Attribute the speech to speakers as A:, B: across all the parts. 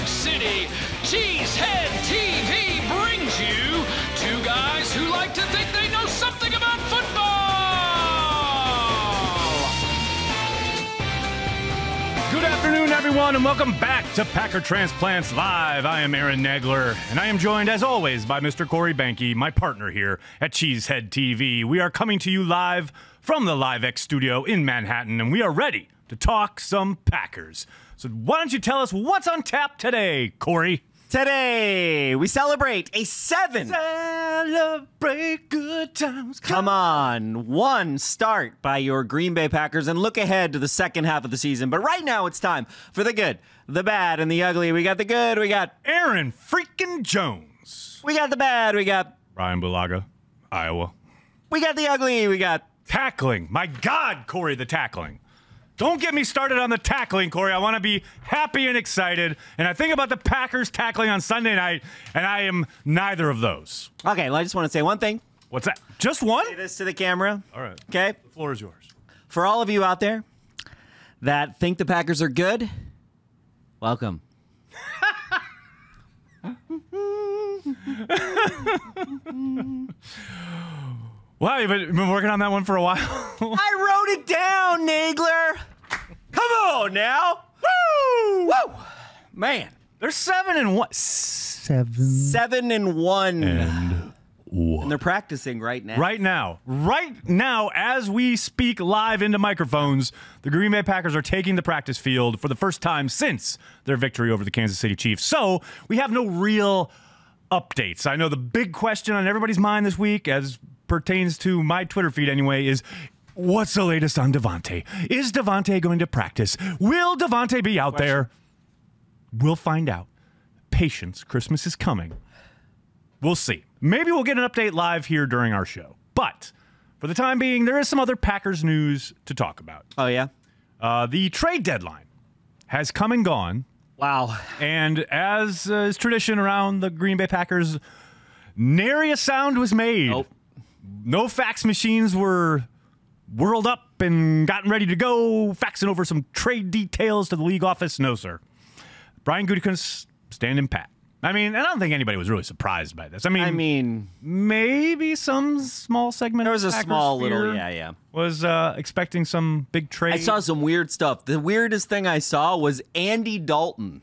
A: York City, Cheesehead TV brings you two guys who like to think they know something about football.
B: Good afternoon, everyone, and welcome back to Packer Transplants Live. I am Aaron Nagler, and I am joined, as always, by Mr. Corey Banky, my partner here at Cheesehead TV. We are coming to you live from the LiveX studio in Manhattan, and we are ready to talk some Packers. So why don't you tell us what's on tap today, Corey?
C: Today, we celebrate a
B: Celebrate good times.
C: Come on, one start by your Green Bay Packers and look ahead to the second half of the season. But right now, it's time for the good, the bad, and the ugly. We got the good, we got
B: Aaron freaking Jones.
C: We got the bad, we got
B: Ryan Bulaga, Iowa.
C: We got the ugly, we got
B: tackling. My God, Corey, the tackling. Don't get me started on the tackling, Corey. I want to be happy and excited. And I think about the Packers tackling on Sunday night, and I am neither of those.
C: Okay, well, I just want to say one thing.
B: What's that? Just one?
C: Say this to the camera.
B: All right.
C: Okay.
B: The floor is yours.
C: For all of you out there that think the Packers are good, welcome.
B: Wow, you've been working on that one for a while.
C: I wrote it down, Nagler. Come on now. Woo! Woo! Man.
B: They're 7-1.
C: 7-1. And they're practicing right now.
B: Right now, as we speak live into microphones, the Green Bay Packers are taking the practice field for the first time since their victory over the Kansas City Chiefs. So we have no real updates. I know the big question on everybody's mind this week, as pertains to my Twitter feed anyway, is what's the latest on Davante? Is Davante going to practice? Will Davante be out there? We'll find out. Patience. Christmas is coming. We'll see. Maybe we'll get an update live here during our show. But for the time being, there is some other Packers news to talk about.
C: Oh, yeah?
B: The trade deadline has come and gone.
C: Wow.
B: And as is tradition around the Green Bay Packers, nary a sound was made.
C: Nope.
B: No fax machines were whirled up and gotten ready to go, faxing over some trade details to the league office. No, sir. Brian Gutekunst standing pat. I mean, I don't think anybody was really surprised by this. I mean, maybe some small segment.
C: There was a
B: Packers
C: small little,
B: fear
C: yeah.
B: Was expecting some big trade.
C: I saw some weird stuff. The weirdest thing I saw was Andy Dalton.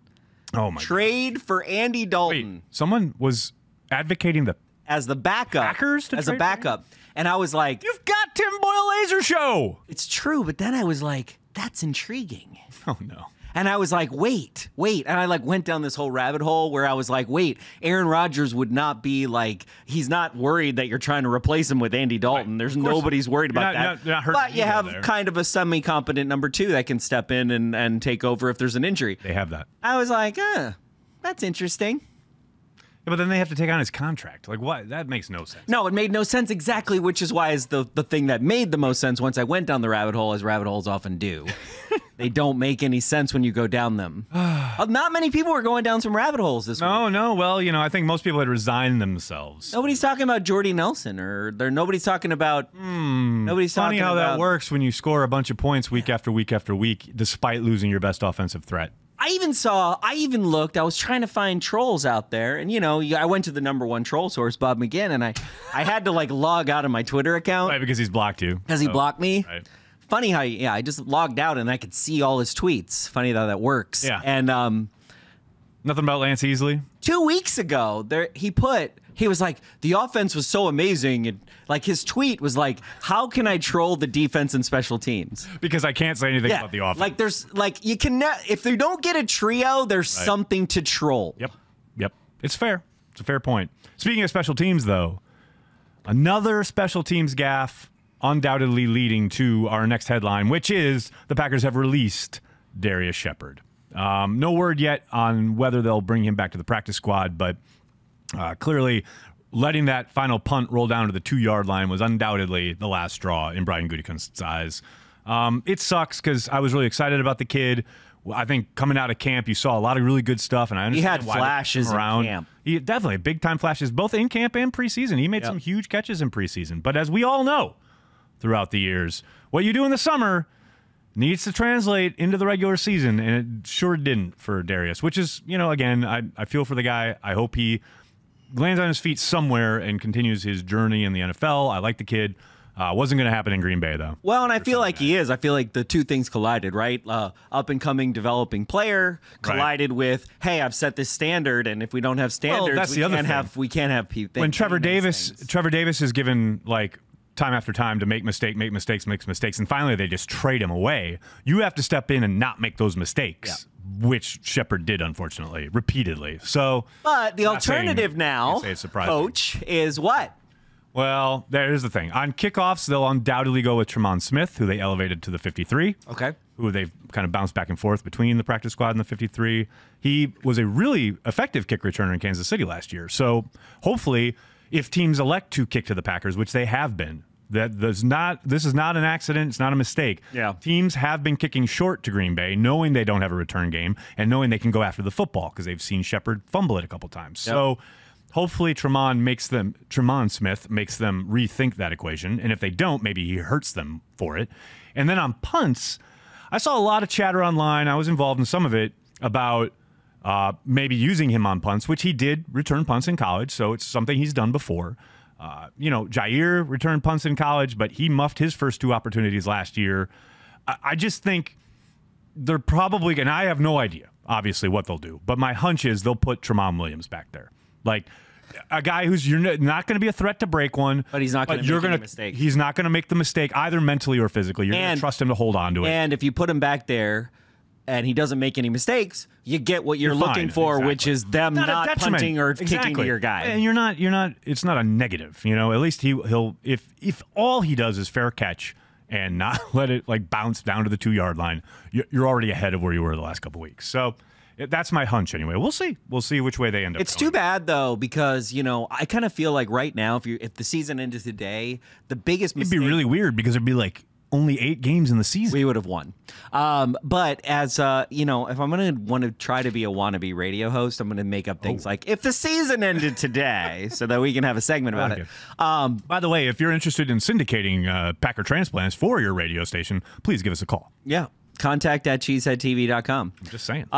B: Oh my!
C: Trade for Andy Dalton.
B: Wait, someone was advocating
C: as the backup.
B: Packers to
C: as a
B: trade
C: backup. And I was like,
B: you've got Tim Boyle Laser Show.
C: It's true, but then I was like, that's intriguing.
B: Oh no.
C: And I was like, wait. And I went down this whole rabbit hole where I was like, wait, Aaron Rodgers would not be like, he's not worried that you're trying to replace him with Andy Dalton.
B: Right.
C: There's nobody's worried about that.
B: Not
C: but you have
B: there.
C: kind of a semi-competent number two that can step in and take over if there's an injury.
B: They have that.
C: I was like, that's interesting.
B: Yeah, but then they have to take on his contract. Like, what? That makes no sense.
C: No, it made no sense exactly, which is why is the thing that made the most sense once I went down the rabbit hole, as rabbit holes often do. They don't make any sense when you go down them. Not many people were going down some rabbit holes this week.
B: No. Well, I think most people had resigned themselves.
C: Nobody's talking about Jordy Nelson, nobody's talking about. Nobody's
B: Funny
C: talking
B: how
C: about,
B: that works when you score a bunch of points week after week after week, despite losing your best offensive threat.
C: I even looked. I was trying to find trolls out there, and I went to the number one troll source, Bob McGinn, and I had to log out of my Twitter account.
B: Right, because he's blocked you.
C: Because he blocked me.
B: Right.
C: Funny how, I just logged out and I could see all his tweets. Funny how that works.
B: Yeah.
C: And
B: nothing about Lance Easley.
C: 2 weeks ago, he was like, the offense was so amazing, and his tweet was like, how can I troll the defense and special teams?
B: Because I can't say anything about the offense.
C: You can if they don't get a trio, there's something to troll.
B: Yep. It's fair. It's a fair point. Speaking of special teams, though, another special teams gaffe undoubtedly leading to our next headline, which is the Packers have released Darius Shepherd. No word yet on whether they'll bring him back to the practice squad, but clearly letting that final punt roll down to the 2-yard line was undoubtedly the last straw in Brian Gutekunst's eyes. It sucks because I was really excited about the kid. I think coming out of camp, you saw a lot of really good stuff, and I understand
C: he had flashes
B: around.
C: in camp.
B: He definitely big-time flashes, both in camp and preseason. He made some huge catches in preseason. But as we all know throughout the years, what you do in the summer needs to translate into the regular season, and it sure didn't for Darius, which is, again, I feel for the guy. I hope he lands on his feet somewhere and continues his journey in the NFL. I like the kid. Wasn't going to happen in Green Bay, though.
C: Well, and I feel like he is. I feel like the two things collided, right? Up-and-coming developing player collided with, hey, I've set this standard, and if we don't have standards, we can't have people.
B: When Trevor Davis is given, like, time after time to make mistakes, and finally they just trade him away, you have to step in and not make those mistakes. Yeah. Which Shepard did, unfortunately, repeatedly. So,
C: but the alternative now, Coach, is what?
B: Well, there's the thing. On kickoffs, they'll undoubtedly go with Tremon Smith, who they elevated to the 53.
C: Okay.
B: Who they've kind of bounced back and forth between the practice squad and the 53. He was a really effective kick returner in Kansas City last year. So hopefully, if teams elect to kick to the Packers, which they have been, this is not an accident. It's not a mistake.
C: Yeah.
B: Teams have been kicking short to Green Bay, knowing they don't have a return game and knowing they can go after the football because they've seen Shepard fumble it a couple times. Yep. So hopefully Tremon Smith makes them rethink that equation. And if they don't, maybe he hurts them for it. And then on punts, I saw a lot of chatter online. I was involved in some of it about maybe using him on punts, which he did return punts in college. So it's something he's done before. Jair returned punts in college, but he muffed his first two opportunities last year. I just think they're probably, and I have no idea, obviously, what they'll do, but my hunch is they'll put Tramon Williams back there. Like a guy who's you're not going to be a threat to break one,
C: but he's not going to make any mistake.
B: He's not going to make the mistake either mentally or physically. You're going to trust him to hold on to it.
C: And if you put him back there and he doesn't make any mistakes, you get what you're looking for, exactly. Which is them not punting or kicking to your guy.
B: And you're not. It's not a negative. At least he'll if all he does is fair catch and not let it like bounce down to the 2-yard line, you're already ahead of where you were the last couple of weeks. So that's my hunch anyway. We'll see. We'll see which way they end up.
C: It's too bad though, because I kind of feel like right now, if the season ended today, the biggest mistake,
B: it'd be really weird because it'd be like only 8 games in the season.
C: We would have won. But as if I'm going to want to try to be a wannabe radio host, I'm going to make up things like if the season ended today, so that we can have a segment about it.
B: By the way, if you're interested in syndicating Packer transplants for your radio station, please give us a call.
C: Yeah. Contact@cheeseheadtv.com.
B: I'm just saying.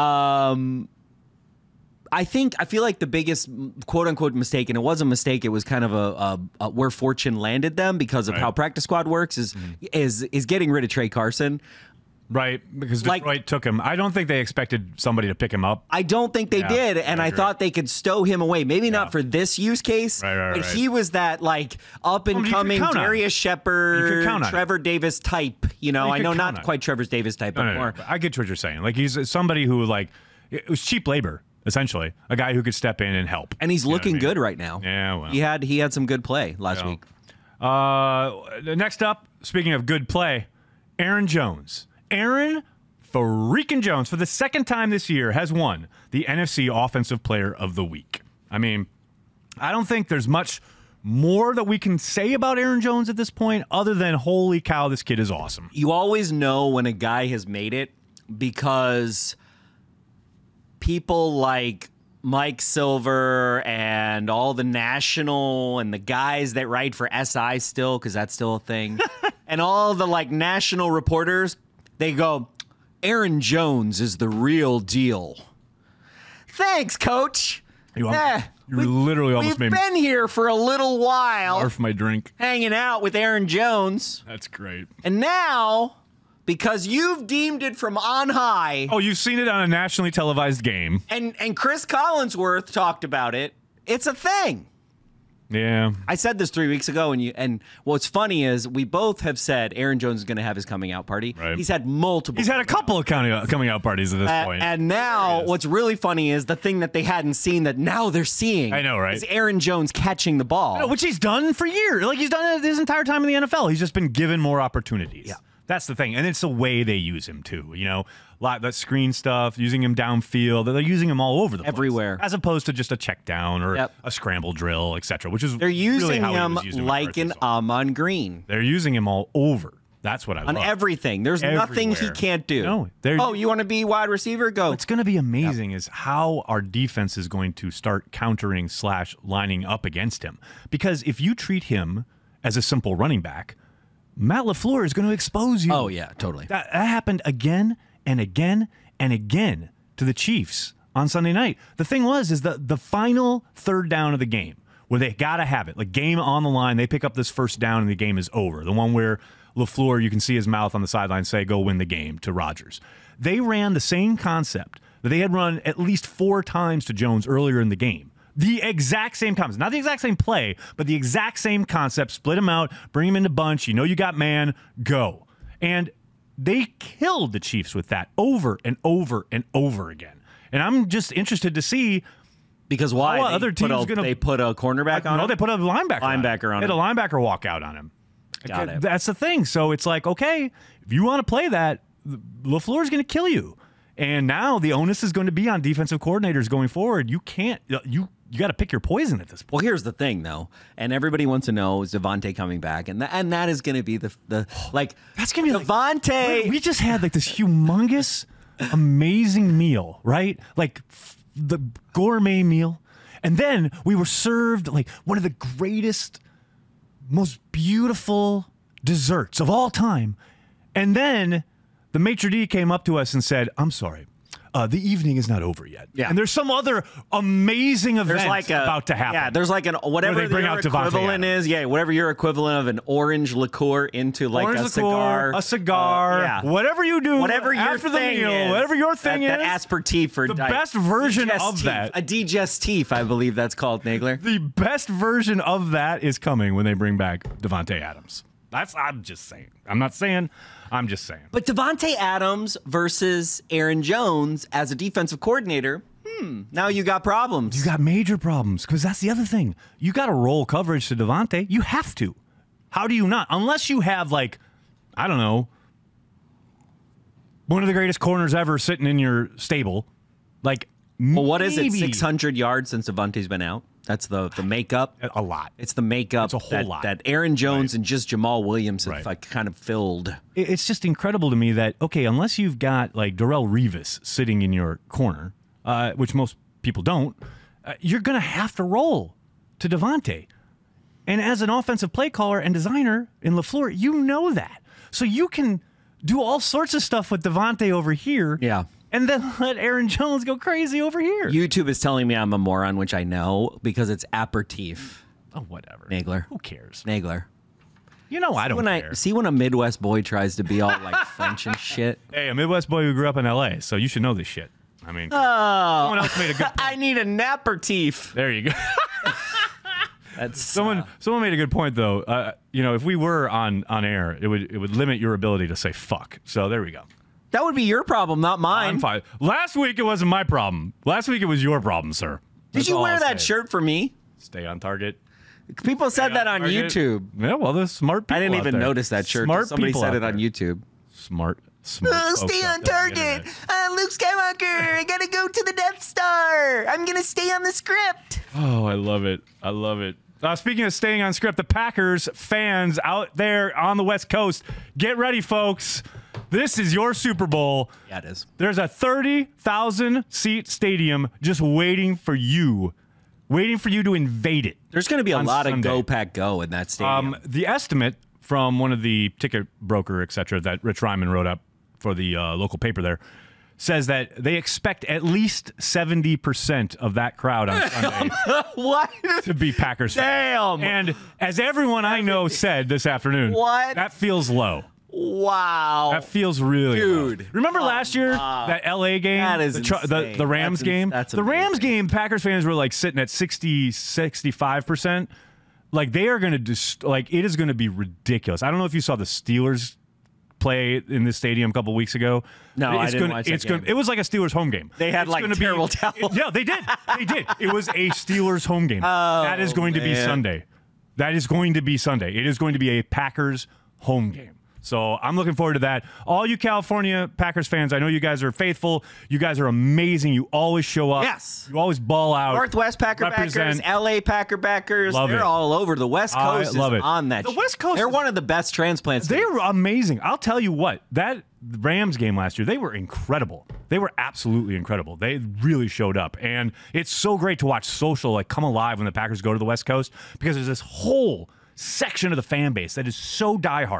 C: I feel like the biggest quote unquote mistake, and it was a mistake, it was kind of a where fortune landed them because of how practice squad works is getting rid of Trey Carson.
B: Right, because Detroit took him. I don't think they expected somebody to pick him up.
C: I don't think they did, and I thought they could stow him away. Maybe not for this use case, but he was that like up and coming Darius Shepard, Trevor Davis type. I know not quite Trevor Davis type, but more.
B: I get what you're saying. Like he's somebody who it was cheap labor. Essentially, a guy who could step in and help.
C: And he's looking good right now.
B: Yeah, well.
C: He had some good play last week.
B: Next up, speaking of good play, Aaron Jones. Aaron freaking Jones, for the second time this year, has won the NFC Offensive Player of the Week. I mean, I don't think there's much more that we can say about Aaron Jones at this point other than, holy cow, this kid is awesome.
C: You always know when a guy has made it because people like Mike Silver and all the national and the guys that write for SI still, because that's still a thing, and all the national reporters, they go, Aaron Jones is the real deal. Thanks, Coach.
B: You literally almost made me.
C: We've been here for a little while.
B: Barf my drink.
C: Hanging out with Aaron Jones.
B: That's great.
C: And now, because you've deemed it from on high.
B: Oh, you've seen it on a nationally televised game.
C: And Chris Collinsworth talked about it. It's a thing.
B: Yeah.
C: I said this 3 weeks ago, and what's funny is we both have said Aaron Jones is going to have his coming out party.
B: Right.
C: He's had multiple.
B: He's had a couple of coming out parties at this point.
C: And now what's really funny is the thing that they hadn't seen that now they're seeing.
B: I know, right?
C: Is Aaron Jones catching the ball.
B: Which he's done for years. Like he's done it his entire time in the NFL. He's just been given more opportunities.
C: Yeah.
B: That's the thing. And it's the way they use him, too. A lot of that screen stuff, using him downfield. They're using him all over the place.
C: Everywhere.
B: As opposed to just a check down or a scramble drill, etc. Which is
C: they're using
B: really how
C: him like an Amon Green.
B: They're using him all over. That's what I love.
C: On everything. There's nothing he can't do.
B: No,
C: you want to be wide receiver? Go.
B: What's going to be amazing is how our defense is going to start countering / lining up against him. Because if you treat him as a simple running back, Matt LaFleur is going to expose you.
C: Oh, yeah, totally.
B: That happened again and again and again to the Chiefs on Sunday night. The thing is the final third down of the game where they got to have it, like game on the line, they pick up this first down and the game is over. The one where LaFleur, you can see his mouth on the sideline say, go win the game to Rodgers. They ran the same concept that they had run at least 4 times to Jones earlier in the game. The exact same concept. Not the exact same play, but the exact same concept. Split them out, bring them into bunch. You know you got man, go. And they killed the Chiefs with that over and over and over again. And I'm just interested to see
C: because why
B: other teams
C: they put a cornerback on him?
B: No, they put a linebacker
C: on him.
B: They had a linebacker walk out on him.
C: Got it.
B: That's the thing. So it's like, okay, if you want to play that, LaFleur's going to kill you. And now the onus is going to be on defensive coordinators going forward. You can't, you got to pick your poison at this point.
C: Well, here's the thing, though, and everybody wants to know, is Davante coming back? And that is going to be the
B: that's going to be
C: Davante.
B: We just had like this humongous, amazing meal, right? Like the gourmet meal. And then we were served like one of the greatest, most beautiful desserts of all time. And then the maitre d' came up to us and said, I'm sorry, the evening is not over yet.
C: Yeah.
B: And there's some other amazing event about to happen.
C: Yeah, there's like whatever your equivalent is. Yeah, whatever your equivalent of an orange liqueur into like
B: orange
C: a
B: liqueur, cigar.
C: Yeah.
B: Whatever you do
C: whatever your
B: after the
C: thing
B: meal,
C: is,
B: whatever your thing
C: that
B: is.
C: aperitif or
B: the best version of that.
C: A digestif, I believe that's called, Nagler.
B: The best version of that is coming when they bring back Davante Adams. I'm just saying. I'm just saying.
C: But Davante Adams versus Aaron Jones as a defensive coordinator, now you got problems.
B: You got major problems because that's the other thing. You got to roll coverage to Davante. You have to. How do you not? Unless you have, like, I don't know, one of the greatest corners ever sitting in your stable. Like,
C: well, what is it? 600 yards since Davante's been out? That's the makeup.
B: A lot.
C: It's the makeup.
B: It's a whole lot.
C: That Aaron Jones and just Jamal Williams have like kind of filled.
B: It's just incredible to me that, okay, unless you've got like Darrelle Revis sitting in your corner, which most people don't, you're going to have to roll to Davante. And as an offensive play caller and designer in LaFleur, you know that. So you can do all sorts of stuff with Davante over here.
C: Yeah.
B: And then let Aaron Jones go crazy over here.
C: YouTube is telling me I'm a moron, which I know because it's aperitif.
B: Oh, whatever.
C: Nagler.
B: Who cares?
C: Nagler.
B: You know I don't care.
C: See when a Midwest boy tries to be all like French and shit?
B: Hey, a Midwest boy who grew up in L.A., so you should know this shit. I mean,
C: someone
B: else made a good point.
C: I need an aperitif.
B: There you go.
C: That's
B: someone made a good point though. You know, if we were on air, it would limit your ability to say fuck. So there we go.
C: That would be your problem, not mine.
B: I'm fine. Last week it wasn't my problem. Last week it was your problem, sir.
C: Did you wear that shirt for me?
B: Stay on target.
C: People said that on YouTube.
B: Yeah, well, there's smart people.
C: I didn't even notice that shirt.
B: Smart
C: Somebody
B: people
C: said
B: out
C: it on
B: there.
C: YouTube.
B: Smart.
C: Oh, stay on target. Luke Skywalker. I gotta go to the Death Star. I'm gonna stay on the script.
B: Oh, I love it. I love it. Speaking of staying on script, the Packers fans out there on the West Coast, get ready, folks. This is your Super Bowl.
C: Yeah, it is.
B: There's a 30,000-seat stadium just waiting for you to invade it.
C: There's going to be a lot
B: Sunday.
C: of Go Pack Go in that stadium.
B: The estimate from one of the ticket broker, et cetera, that Rich Ryman wrote up for the local paper there, says that they expect at least 70% of that crowd on Sunday
C: What?
B: to be Packers fans.
C: Damn.
B: And as everyone I know said this afternoon,
C: What?
B: that feels low.
C: Wow.
B: That feels really
C: Dude.
B: low. Remember last year, that LA game?
C: That is
B: the Rams game?
C: That's
B: the Rams game, Packers fans were like sitting at 60, 65%. Like they are going to it is going to be ridiculous. I don't know if you saw the Steelers play in this stadium a couple weeks ago.
C: No, I didn't watch that game.
B: It was like a Steelers home game.
C: They had like terrible talent.
B: Yeah, they did. They did. It was a Steelers home game. That is going to be Sunday. That is going to be Sunday. It is going to be a Packers home game. So I'm looking forward to that. All you California Packers fans, I know you guys are faithful. You guys are amazing. You always show up.
C: Yes.
B: You always ball out.
C: Northwest Packer backers, LA Packer backers.
B: Love
C: They're
B: it.
C: all over. The West Coast
B: love
C: is
B: it.
C: on that.
B: The West Coast
C: They're
B: is-
C: one of the best transplants.
B: They were amazing. I'll tell you what, that Rams game last year, they were incredible. They were absolutely incredible. They really showed up. And it's so great to watch social like come alive when the Packers go to the West Coast because there's this whole section of the fan base that is so diehard.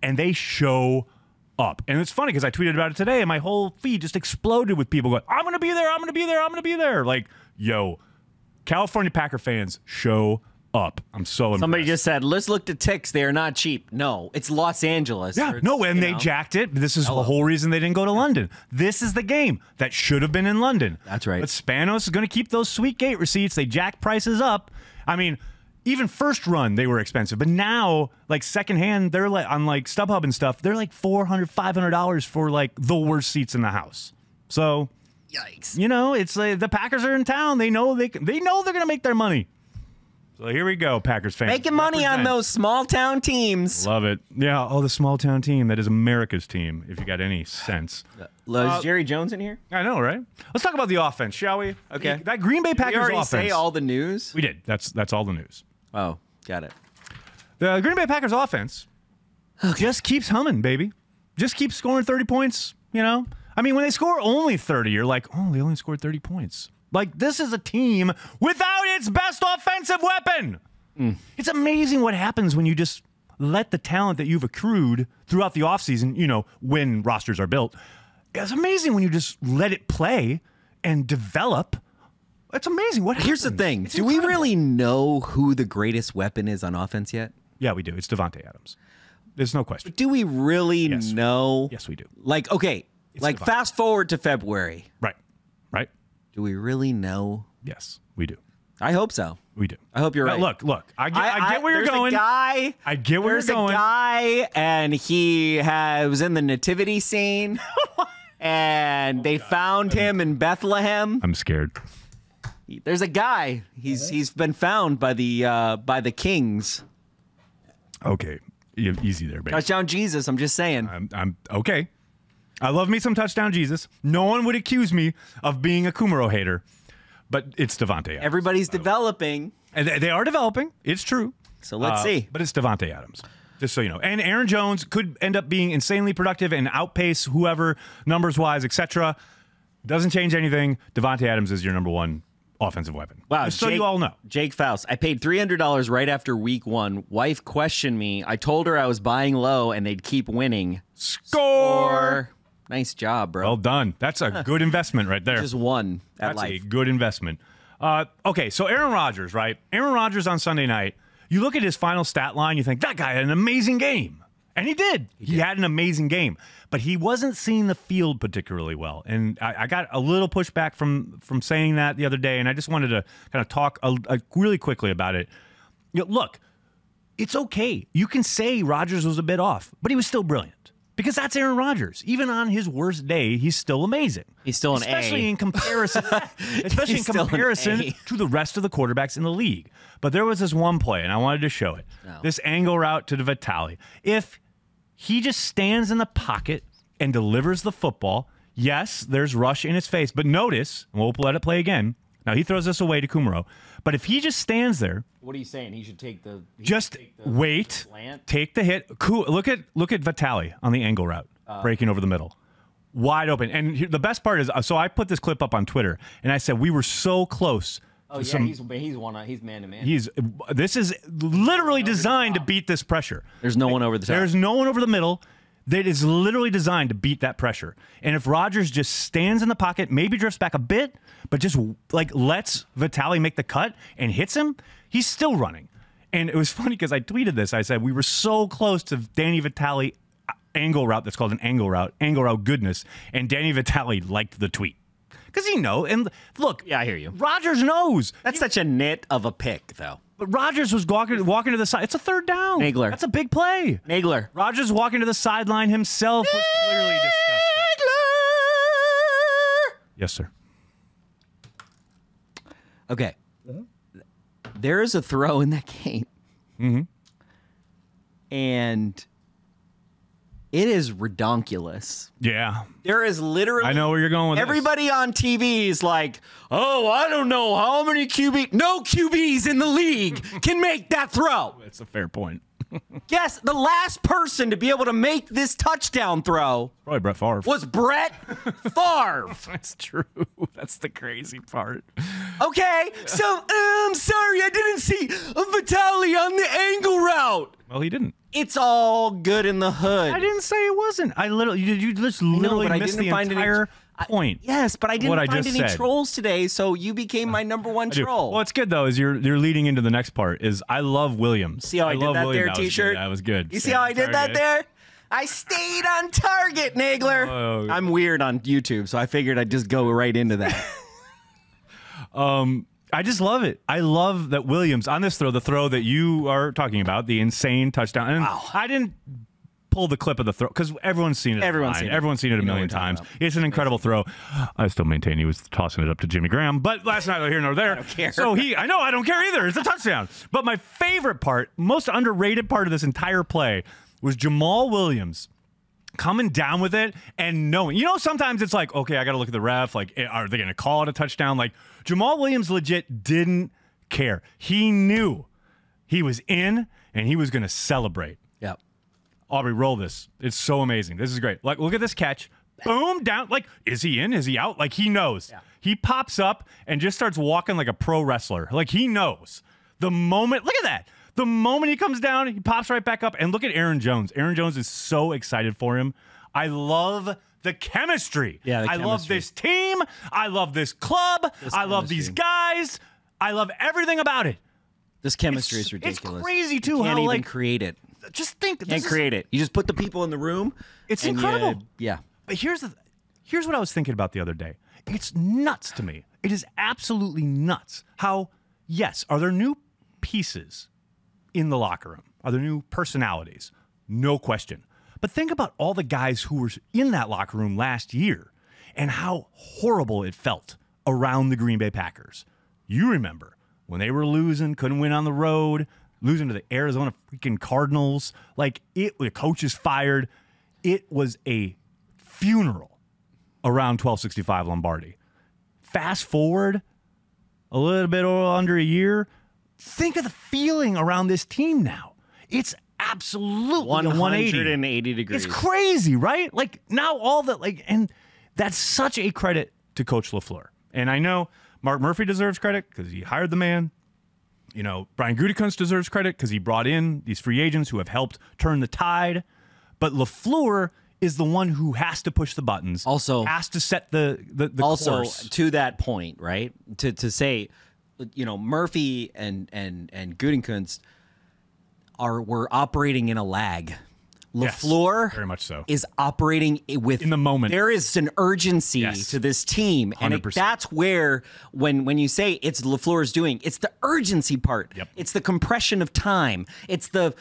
B: and they show up. And it's funny because I tweeted about it today, and my whole feed just exploded with people going, I'm going to be there, I'm going to be there, I'm going to be there. Like, yo, California Packer fans show up. I'm so impressed.
C: Somebody just said, let's look to ticks. They are not cheap. No, it's Los Angeles.
B: Yeah, no, and they jacked it. This is the whole reason they didn't go to London. This is the game that should have been in London.
C: That's right.
B: But Spanos is going to keep those sweet gate receipts. They jacked prices up. I mean, even first run, they were expensive. But now, like secondhand, they're like on like StubHub and stuff, they're like $400, $500 for like the worst seats in the house. So,
C: yikes.
B: You know, it's like the Packers are in town. They know they're going to make their money. So here we go, Packers fans.
C: Making money on those small town teams.
B: Love it. Yeah, the small town team. That is America's team, if you got any sense.
C: Is Jerry Jones in here?
B: I know, right? Let's talk about the offense, shall we?
C: Okay.
B: That Green Bay Packers
C: Did we already
B: offense.
C: say all the news?
B: We did. That's all the news.
C: Oh, got it.
B: The Green Bay Packers offense just keeps humming, baby. Just keeps scoring 30 points, you know? I mean, when they score only 30, you're like, oh, they only scored 30 points. Like, this is a team without its best offensive weapon. It's amazing what happens when you just let the talent that you've accrued throughout the offseason, you know, when rosters are built. It's amazing when you just let it play and develop. It's amazing. What
C: Here's the
B: happens.
C: thing.
B: It's
C: Do we
B: incredible.
C: really know who the greatest weapon is on offense yet?
B: Yeah, we do. It's Devontae Adams. There's no question.
C: Do we really know?
B: Yes, we do.
C: Like, okay, like
B: Devontae.
C: fast forward to February.
B: Right.
C: Do we really know?
B: Yes, we do.
C: I hope so.
B: We do.
C: I hope you're
B: Now,
C: right.
B: Look. I get where you're
C: there's
B: going.
C: A guy,
B: I get where
C: there's
B: you're going.
C: a guy, and he was in the nativity scene, and they found him in Bethlehem.
B: I'm scared.
C: There's a guy. He's been found by the kings.
B: Okay. Easy there, baby.
C: Touchdown Jesus. I'm just saying.
B: I'm okay. I love me some touchdown Jesus. No one would accuse me of being a Kumaro hater, but it's Devontae Adams.
C: Everybody's developing.
B: And they are developing. It's true.
C: So let's see.
B: But it's Devontae Adams, just so you know. And Aaron Jones could end up being insanely productive and outpace whoever numbers-wise, etc. Doesn't change anything. Devontae Adams is your number one offensive weapon.
C: Wow.
B: Just so you all know.
C: Jake Faust. I paid $300 right after week 1. Wife questioned me. I told her I was buying low and they'd keep winning.
B: Score!
C: Nice job, bro.
B: Well done. That's a good investment right there.
C: Just won at
B: That's
C: life.
B: a good investment. Okay, so Aaron Rodgers, right? Aaron Rodgers on Sunday night, you look at his final stat line, you think, that guy had an amazing game. And he did. He had an amazing game. But he wasn't seeing the field particularly well. And I got a little pushback from saying that the other day, and I just wanted to kind of talk really quickly about it. You know, look, it's okay. You can say Rodgers was a bit off, but he was still brilliant. Because that's Aaron Rodgers. Even on his worst day, he's still amazing.
C: He's still an
B: especially
C: A.
B: in comparison, especially
C: He's
B: in
C: still an
B: comparison
C: A.
B: to the rest of the quarterbacks in the league. But there was this one play, and I wanted to show it.
C: No.
B: This angle route to Vitale. If he just stands in the pocket and delivers the football, yes, there's rush in his face. But notice, and we'll let it play again. Now he throws this away to Kumaro. But if he just stands there,
C: What are you saying? He should take the
B: just wait,
C: slant?
B: take the hit. Look at Vitale on the angle route, breaking over the middle, wide open. And the best part is, so I put this clip up on Twitter, and I said we were so close.
C: Oh yeah, he's man to man.
B: This is literally designed to beat this pressure.
C: There's no one over the top.
B: There's no one over the middle. That is literally designed to beat that pressure. And if Rodgers just stands in the pocket, maybe drifts back a bit, but just like lets Vitale make the cut and hits him, he's still running. And it was funny because I tweeted this. I said we were so close to Danny Vitale angle route that's called an angle route goodness, and Danny Vitale liked the tweet. Because he knows. And look,
C: Yeah, I hear you.
B: Rodgers knows.
C: That's such a nit of a pick, though.
B: But Rodgers was walking to the side. It's a third down.
C: Nagler.
B: That's a big play.
C: Nagler.
B: Rodgers walking to the sideline himself was clearly disgusted. Yes, sir.
C: Okay. There is a throw in that game. And it is redonkulous.
B: Yeah.
C: There is literally...
B: I know where you're going with this.
C: Everybody on TV is like, oh, I don't know how many no QBs in the league can make that throw.
B: That's a fair point.
C: Yes, the last person to be able to make this touchdown throw
B: Probably Brett Favre.
C: was Brett Favre.
B: That's true. That's the crazy part.
C: Okay, so I'm sorry, I didn't see Vitale on the angle route.
B: Well, he didn't.
C: It's all good in the hood.
B: I didn't say it wasn't. You just literally
C: but I
B: missed
C: didn't
B: the
C: find
B: entire point.
C: Yes, but I didn't
B: what I
C: find
B: just
C: any
B: said.
C: trolls today, so you became my number one
B: I do.
C: troll.
B: Well, it's good though. Is you're leading into the next part? Is I love Williams.
C: See how I did
B: love
C: that
B: Williams.
C: there,
B: That was
C: T-shirt?
B: good. That was good.
C: You see how I did that there? I stayed on target, Nagler.
B: Oh.
C: I'm weird on YouTube, so I figured I'd just go right into that.
B: I just love it. I love that Williams on this throw, the throw that you are talking about, the insane touchdown. And I didn't pull the clip of the throw because everyone's seen it.
C: Everyone's seen it.
B: A million times. It's an incredible throw. I still maintain he was tossing it up to Jimmy Graham, but last night, here nor there.
C: I don't care.
B: So I know I don't care either. It's a touchdown. But my favorite part, most underrated part of this entire play was Jamal Williams coming down with it and knowing. You know, sometimes it's like, okay, I got to look at the ref. Like, are they going to call it a touchdown? Like, Jamal Williams legit didn't care. He knew he was in and he was going to celebrate.
C: Yep.
B: Aubrey, roll this. It's so amazing. This is great. Like, look at this catch. Boom, down. Like, is he in? Is he out? Like, he knows. Yeah. He pops up and just starts walking like a pro wrestler. Like, he knows. The moment, look at that. The moment he comes down, he pops right back up. And look at Aaron Jones. Aaron Jones is so excited for him. I love the chemistry.
C: Yeah,
B: I love this team. I love this club. I love these guys. I love everything about it.
C: This chemistry is ridiculous.
B: It's crazy, too.
C: You can't
B: how,
C: even
B: like,
C: create it.
B: Just think.
C: Can't create it. You just put the people in the room.
B: It's
C: and
B: incredible.
C: Yeah.
B: But here's what I was thinking about the other day. It's nuts to me. It is absolutely nuts how, yes, are there new pieces in the locker room? Are there new personalities? No question. But think about all the guys who were in that locker room last year and how horrible it felt around the Green Bay Packers. You remember when they were losing, couldn't win on the road, losing to the Arizona freaking Cardinals. Like, the coach is fired. It was a funeral around 1265 Lombardi. Fast forward a little bit under a year. Think of the feeling around this team now. It's absolutely
C: 180 degrees.
B: It's crazy, right? Like, now all that, like, and that's such a credit to Coach LaFleur. And I know Mark Murphy deserves credit because he hired the man. You know, Brian Gutekunst deserves credit because he brought in these free agents who have helped turn the tide. But LaFleur is the one who has to push the buttons.
C: Also,
B: has to set the
C: also,
B: course.
C: To that point, right? To say, you know, Murphy and Gutekunst were operating in a lag. LaFleur
B: yes, very much so.
C: is operating in
B: the moment.
C: There is an urgency
B: yes.
C: to this team, and that's where when you say it's LaFleur's doing, it's the urgency part.
B: Yep.
C: It's the compression of time. It's the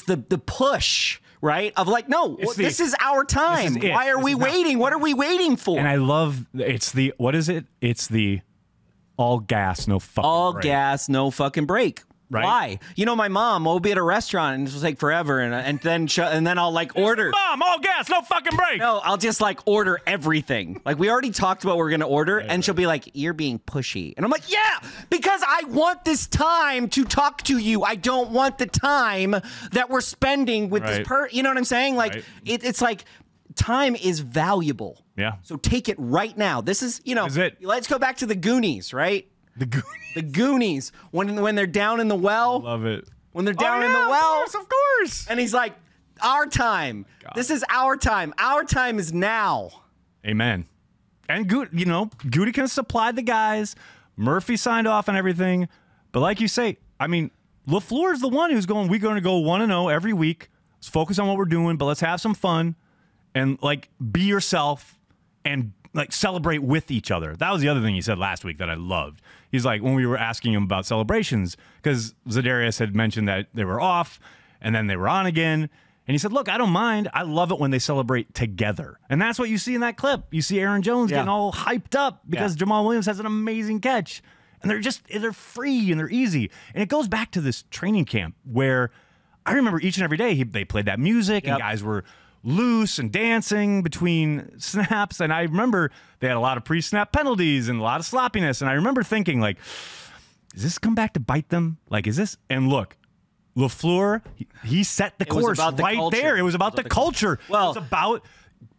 C: push, right? Of like, no, this is our time. Why are we waiting? What are we waiting for?
B: And I love what is it? It's the all gas, no fucking break.
C: Gas, no fucking break.
B: Right?
C: Why? You know, my mom will be at a restaurant and this will take forever, and then I'll like order.
B: Mom, all gas, no fucking break.
C: No, I'll just like order everything. Like, we already talked about what we're gonna order, and she'll be like, "You're being pushy," and I'm like, "Yeah, because I want this time to talk to you. I don't want the time that we're spending with this You know what I'm saying? Like, it's like time is valuable.
B: Yeah.
C: So take it right now. This is, you know, let's go back to the Goonies, right? The Goonies, when they're down in the well.
B: Love it.
C: When they're down in the well.
B: Of course.
C: And he's like, our time. God. This is our time. Our time is now.
B: Amen. And, Gutekunst supplied the guys. Murphy signed off on everything. But like you say, I mean, LaFleur's the one who's we're going to go 1-0 every week. Let's focus on what we're doing, but let's have some fun. And, like, be yourself and, like, celebrate with each other. That was the other thing he said last week that I loved. He's like, when we were asking him about celebrations, because Za'Darius had mentioned that they were off and then they were on again. And he said, look, I don't mind. I love it when they celebrate together. And that's what you see in that clip. You see Aaron Jones getting all hyped up because Jamal Williams has an amazing catch. And they're free and they're easy. And it goes back to this training camp where I remember each and every day they played that music and guys were loose and dancing between snaps. And I remember they had a lot of pre-snap penalties and a lot of sloppiness. And I remember thinking, like, does this come back to bite them? Like, is this? And look, LaFleur, he set the course right there. It was about the culture.
C: Well,
B: it was about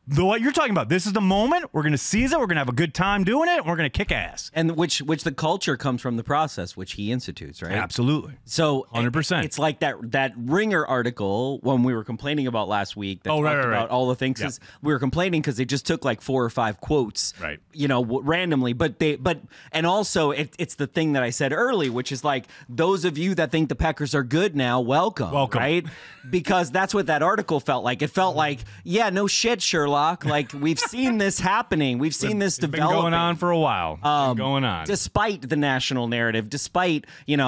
B: what you're talking about. This is the moment. We're going to seize it. We're going to have a good time doing it. And we're going to kick ass.
C: And which the culture comes from the process, which he institutes, right?
B: Absolutely.
C: So
B: 100%.
C: It's like that Ringer article when we were complaining about last week that talked
B: right.
C: about all the things.
B: Yeah.
C: We were complaining because they just took like 4 or 5 quotes,
B: Right.
C: Randomly. And also it's the thing that I said early, which is like, those of you that think the Packers are good now, welcome. Right? Because that's what that article felt like. It felt like, yeah, no shit, Sherlock. Like, we've seen this happening. We've seen this developing.
B: It's been going on for a while. Going on.
C: Despite the national narrative, despite,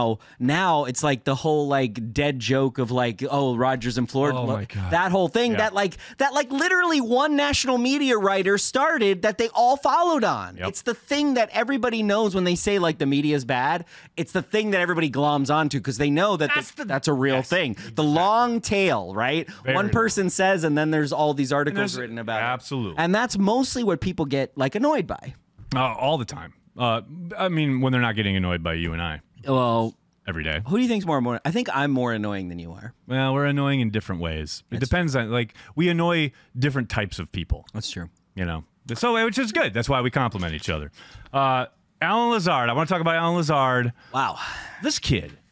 C: now it's like the whole like dead joke of like, oh, Rodgers and Florida.
B: Oh my God.
C: That whole thing
B: Yeah.
C: that literally one national media writer started that they all followed on.
B: Yep.
C: It's the thing that everybody knows when they say like the media is bad. It's the thing that everybody gloms onto because they know that that's a real thing. The long tail, right?
B: Very
C: One person says, and then there's all these articles written about it.
B: Absolutely.
C: And that's mostly what people get like annoyed by.
B: All the time. I mean, when they're not getting annoyed by you and I
C: Well,
B: every day.
C: who do you think's more annoying? I think I'm more annoying than you are.
B: Well, we're annoying in different ways. It depends on, like, we annoy different types of people.
C: That's true.
B: So, which is good. That's why we complement each other. Alan Lazard. I want to talk about Alan Lazard.
C: Wow.
B: This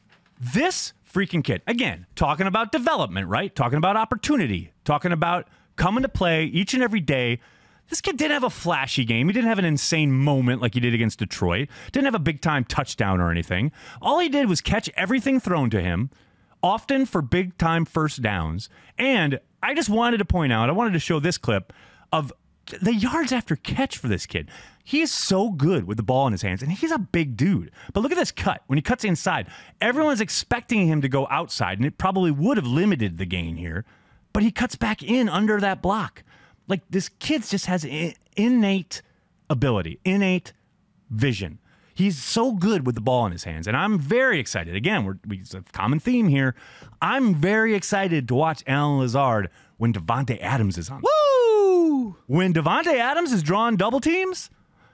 B: freaking kid. Again, talking about development, right? Talking about opportunity. Talking about coming to play each and every day. This kid didn't have a flashy game. He didn't have an insane moment like he did against Detroit. Didn't have a big-time touchdown or anything. All he did was catch everything thrown to him, often for big-time first downs. And I just wanted to point out, I wanted to show this clip of the yards after catch for this kid. He's so good with the ball in his hands, and he's a big dude. But look at this cut. When he cuts inside, everyone's expecting him to go outside, and it probably would have limited the gain here. But he cuts back in under that block. Like, this kid just has innate ability, innate vision. He's so good with the ball in his hands, and I'm very excited. Again, it's a common theme here. I'm very excited to watch Alan Lazard when Davante Adams is on.
C: Woo!
B: When Davante Adams is drawing double teams,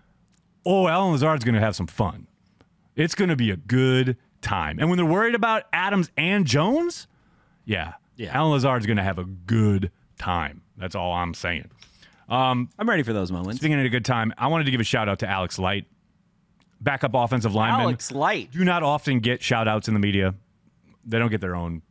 B: Alan Lazard's going to have some fun. It's going to be a good time. And when they're worried about Adams and Jones, yeah. Alan Lazard's going to have a good time. That's all I'm saying.
C: I'm ready for those moments.
B: Speaking of a good time, I wanted to give a shout out to Alex Light, backup offensive lineman.
C: Alex Light.
B: Do not often get shout outs in the media. They don't get their own,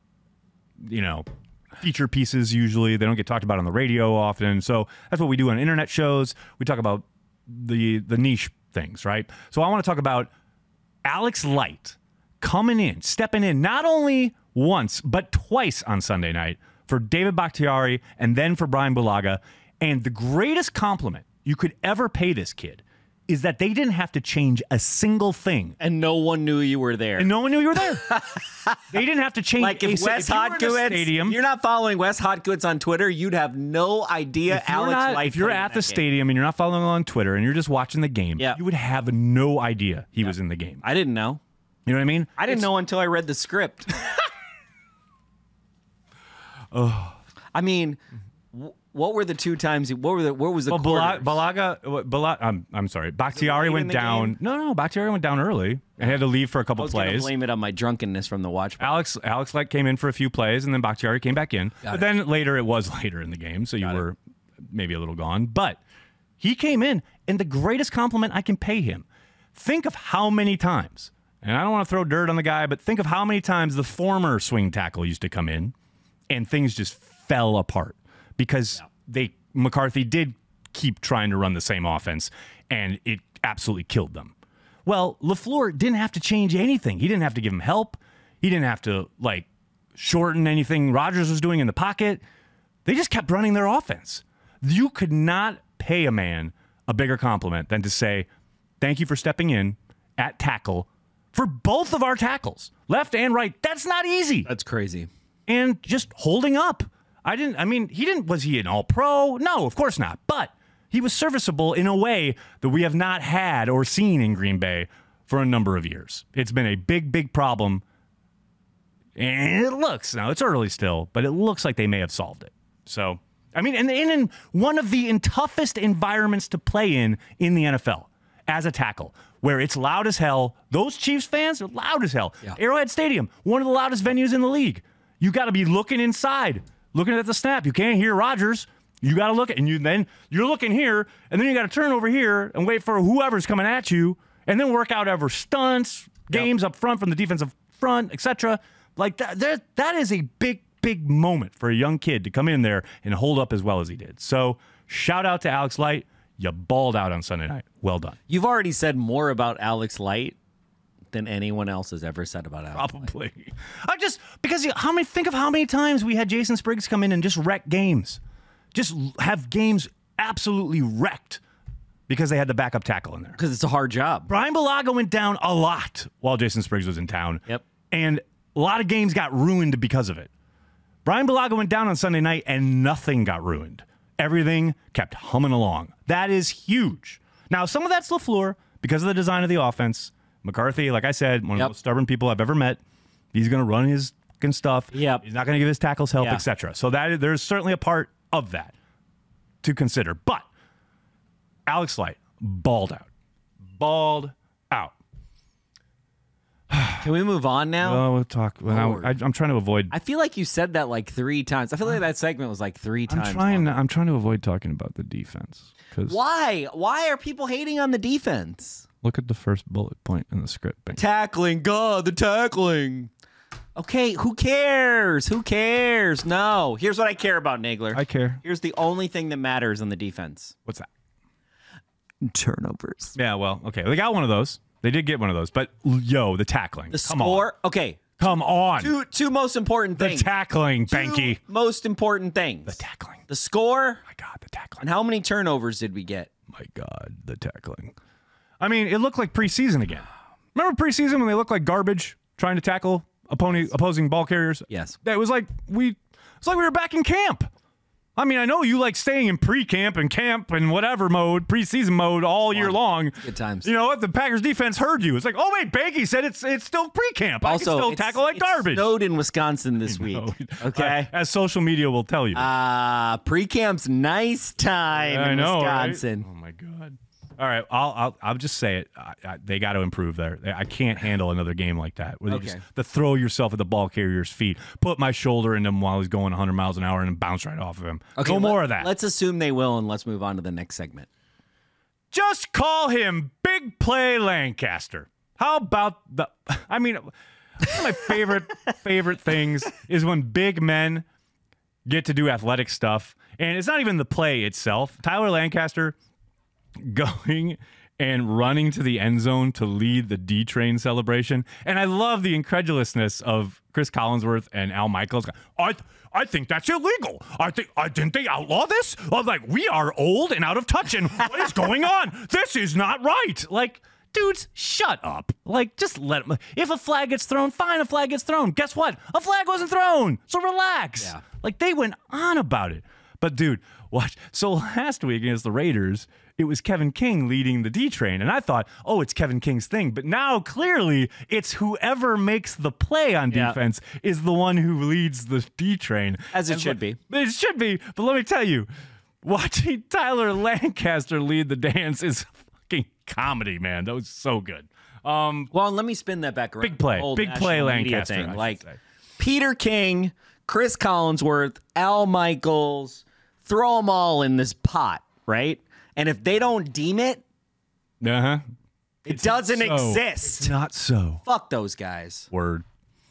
B: feature pieces usually. They don't get talked about on the radio often. So that's what we do on internet shows. We talk about the niche things, right? So I want to talk about Alex Light coming in, stepping in, not only once, but twice on Sunday night for David Bakhtiari and then for Brian Bulaga. And the greatest compliment you could ever pay this kid is that they didn't have to change a single thing.
C: And no one knew you were there.
B: And no one knew you were there. They didn't have to change.
C: Like if Wes Hodkiewicz, you're not following Wes Hodkiewicz on Twitter, you'd have no idea Alex Light.
B: If you're at the stadium and you're not following on Twitter and you're just watching the game, you would have no idea he was in the game.
C: I didn't know.
B: You know what I mean?
C: I didn't know until I read the script. I mean, what were the two times? Where was the
B: Bulaga? I'm sorry. Bakhtiari went down. No, Bakhtiari went down early and had to leave for a couple
C: I was going to
B: plays.
C: blame it on my drunkenness from the watch.
B: Alex Light came in for a few plays, and then Bakhtiari came back in. But then it was later in the game, so you were maybe a little gone. But he came in, and the greatest compliment I can pay him, think of how many times, and I don't want to throw dirt on the guy, but think of how many times the former swing tackle used to come in, and things just fell apart because McCarthy did keep trying to run the same offense, and it absolutely killed them. Well, LaFleur didn't have to change anything. He didn't have to give him help. He didn't have to, shorten anything Rodgers was doing in the pocket. They just kept running their offense. You could not pay a man a bigger compliment than to say, thank you for stepping in at tackle for both of our tackles, left and right. That's not easy.
C: That's crazy.
B: And just holding up. Was he an all-pro? No, of course not. But he was serviceable in a way that we have not had or seen in Green Bay for a number of years. It's been a big, big problem. And it's early still, but it looks like they may have solved it. So, and in one of the toughest environments to play in the NFL as a tackle, where it's loud as hell. Those Chiefs fans are loud as hell. Yeah. Arrowhead Stadium, one of the loudest venues in the league. You got to be looking inside, looking at the snap. You can't hear Rodgers. You got to look at, and then you're looking here, and then you got to turn over here and wait for whoever's coming at you, and then work out ever stunts, games up front from the defensive front, etc. Like that is a big moment for a young kid to come in there and hold up as well as he did. So shout out to Alex Light. You balled out on Sunday night. Well done.
C: You've already said more about Alex Light than anyone else has ever said about Alex.
B: Probably. Because think of how many times we had Jason Spriggs come in and just wreck games. Just have games absolutely wrecked because they had the backup tackle in there.
C: Because it's a hard job.
B: Brian Bulaga went down a lot while Jason Spriggs was in town.
C: Yep.
B: And a lot of games got ruined because of it. Brian Bulaga went down on Sunday night and nothing got ruined. Everything kept humming along. That is huge. Now, some of that's LaFleur because of the design of the offense. McCarthy, like I said, one of the most stubborn people I've ever met. He's going to run his fucking stuff.
C: Yep.
B: He's not going to give his tackles help, etc. So there's certainly a part of that to consider. But Alex Light balled out. Balled out.
C: Can we move on now?
B: Well, we'll talk. I'm trying to avoid.
C: I feel like you said that like 3 times. I feel like that segment was like 3 times.
B: I'm trying to avoid talking about the defense.
C: Why? Why are people hating on the defense?
B: Look at the first bullet point in the script. Bang.
C: Tackling. God, the tackling. Okay, who cares? Who cares? No. Here's what I care about, Nagler.
B: I care.
C: Here's the only thing that matters on the defense.
B: What's that?
C: Turnovers.
B: Yeah, well, okay. They got one of those. They did get one of those. But, the tackling.
C: The score. Okay.
B: Come on.
C: Two most important things.
B: The tackling, Banky.
C: Most important things.
B: The tackling.
C: The score.
B: My God, the tackling.
C: And how many turnovers did we get?
B: My God, the tackling. I mean, it looked like preseason again. Remember preseason when they looked like garbage trying to tackle opposing ball carriers?
C: Yes.
B: It was like we were back in camp. I mean, I know you like staying in pre-camp and camp and whatever mode, preseason mode all year long.
C: Good times.
B: You know what? The Packers defense heard you. It's like, oh wait, Banky said it's still pre-camp. I can still tackle like garbage.
C: It snowed in Wisconsin this week. Okay.
B: As social media will tell you.
C: Pre-camp's nice time in Wisconsin.
B: Right? Oh my God. All right, I'll just say it. They got to improve there. I can't handle another game like that where they just throw yourself at the ball carrier's feet, put my shoulder in him while he's going 100 miles an hour, and then bounce right off of him. Okay, no more of that.
C: Let's assume they will, and let's move on to the next segment.
B: Just call him Big Play Lancaster. How about the? I mean, one of my favorite things is when big men get to do athletic stuff, and it's not even the play itself. Tyler Lancaster going and running to the end zone to lead the D-Train celebration. And I love the incredulousness of Chris Collinsworth and Al Michaels. I think that's illegal. Didn't they outlaw this? I'm like, we are old and out of touch, and what is going on? This is not right. Like, dudes, shut up. Like, just let them. If a flag gets thrown, fine, a flag gets thrown. Guess what? A flag wasn't thrown. So relax.
C: Yeah.
B: Like, they went on about it. But, dude, watch. So last week against the Raiders, it was Kevin King leading the D-Train. And I thought, oh, it's Kevin King's thing. But now, clearly, it's whoever makes the play on defense is the one who leads the D-Train.
C: As it should be.
B: It should be. But let me tell you, watching Tyler Lancaster lead the dance is fucking comedy, man. That was so good.
C: Well, let me spin that back around.
B: Big play
C: Lancaster
B: thing.
C: Like Peter King, Chris Collinsworth, Al Michaels, throw them all in this pot, right? And if they don't deem it, it doesn't exist.
B: It's not so.
C: Fuck those guys.
B: Word.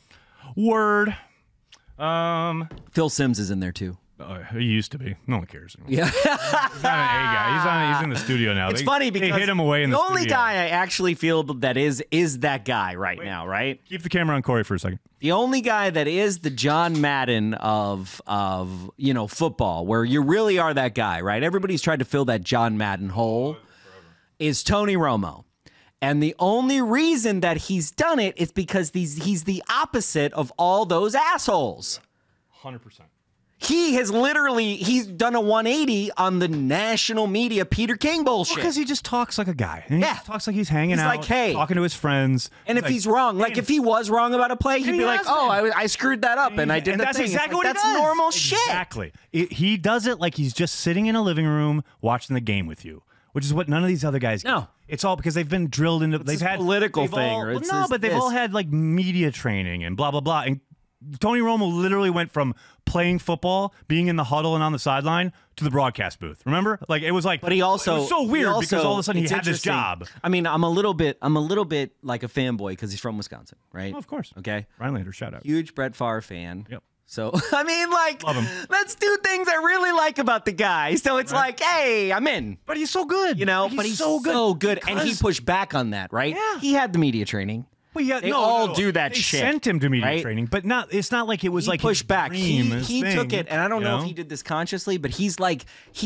C: Phil Simms is in there too.
B: He used to be. No one cares anymore.
C: Yeah.
B: He's not an A guy. He's in the studio now.
C: It's funny because
B: they hit him away in the
C: only
B: studio.
C: guy I actually feel that is that guy now, right?
B: Keep the camera on Corey for a second.
C: The only guy that is the John Madden of football, where you really are that guy, right? Everybody's tried to fill that John Madden hole, is Tony Romo. And the only reason that he's done it is because he's the opposite of all those assholes.
B: 100%.
C: He has he's done a 180 on the national media Peter King bullshit.
B: Because he just talks like a guy. And he just talks like he's hanging out,
C: like, hey,
B: talking to his friends.
C: And if he's wrong, like if he was wrong about a play, he'd be like, oh, I screwed that up and I did
B: that's
C: thing.
B: Exactly what
C: that's
B: he does.
C: Normal shit.
B: Exactly. He does it like he's just sitting in a living room watching the game with you, which is what none of these other guys do. It's all because they've been drilled into. They've had
C: political thing.
B: But they've all had like media training and blah blah blah. And Tony Romo literally went from playing football, being in the huddle and on the sideline, to the broadcast booth. Remember? Like it was like,
C: but he also
B: it was so weird because all of a sudden he had this job.
C: I mean, I'm a little bit like a fanboy because he's from Wisconsin, right?
B: Oh, of course.
C: Okay.
B: Rhinelander, shout out.
C: Huge Brett Favre fan.
B: Yep.
C: So, I mean, like,
B: Love him.
C: let's do things I really like about the guy. So it's like, hey, I'm in.
B: But he's so good.
C: You know, but he's so good. And he pushed back on that, right?
B: Yeah.
C: He had the media training.
B: Well, yeah,
C: They all do that
B: they
C: shit.
B: Sent him to media
C: right?
B: training, but it's not like it was
C: He
B: like
C: pushed
B: his
C: back.
B: dream, his
C: He
B: thing,
C: took it, and I don't know if
B: know?
C: he did this consciously, but he's like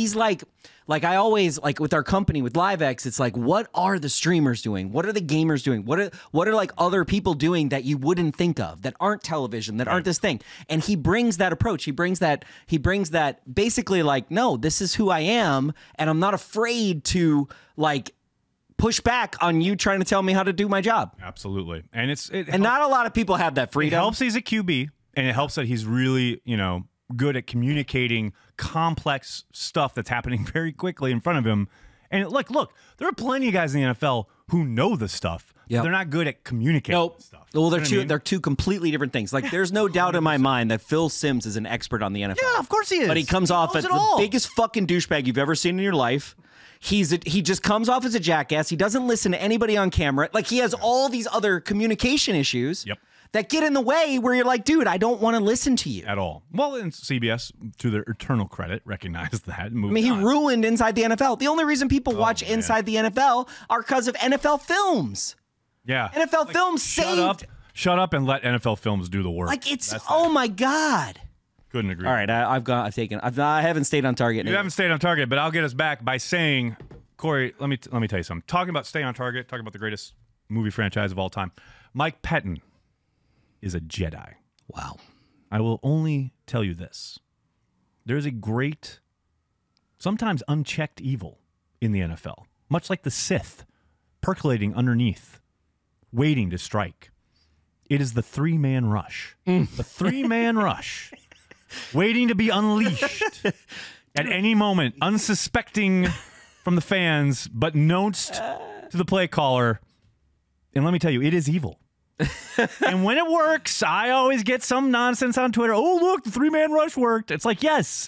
C: I always like with our company with LiveX. It's like, what are the streamers doing? What are the gamers doing? What are like other people doing that you wouldn't think of, that aren't television, that aren't this thing? And he brings that approach. He brings that basically like, no, this is who I am, and I'm not afraid to like push back on you trying to tell me how to do my job.
B: Absolutely, and
C: And not a lot of people have that
B: it
C: freedom.
B: helps he's a QB, and it helps that he's really good at communicating complex stuff that's happening very quickly in front of him. And look, there are plenty of guys in the NFL who know the stuff.
C: Yep.
B: But they're not good at communicating
C: Nope.
B: stuff.
C: Well,
B: You know what I mean?
C: they're two completely different things. Like, there's no doubt in my mind that Phil Simms is an expert on the NFL.
B: Yeah, of course he is.
C: But he comes off
B: knows
C: as
B: it
C: the
B: all.
C: biggest fucking douchebag you've ever seen in your life. He just comes off as a jackass. He doesn't listen to anybody on camera. Like, he has all these other communication issues
B: Yep.
C: that get in the way where you're like, dude, I don't want to listen to you.
B: At all. Well, and CBS, to their eternal credit, recognized that.
C: I mean, he ruined Inside the NFL. The only reason people watch Inside the NFL are because of NFL Films.
B: Yeah.
C: NFL Films saved.
B: Shut up and let NFL Films do the work.
C: Like, it's, oh my God.
B: Couldn't agree.
C: All right, I haven't stayed on target.
B: You haven't stayed on target, but I'll get us back by saying, Corey, let me tell you something. Talking about stay on target, talking about the greatest movie franchise of all time. Mike Pettin is a Jedi.
C: Wow.
B: I will only tell you this. There's a great, sometimes unchecked evil in the NFL, much like the Sith, percolating underneath, waiting to strike. It is the three-man rush. The three-man rush, waiting to be unleashed at any moment, unsuspecting from the fans, but known to the play caller. And let me tell you, it is evil. And when it works, I always get some nonsense on Twitter. Oh, look, the three-man rush worked. It's like, yes,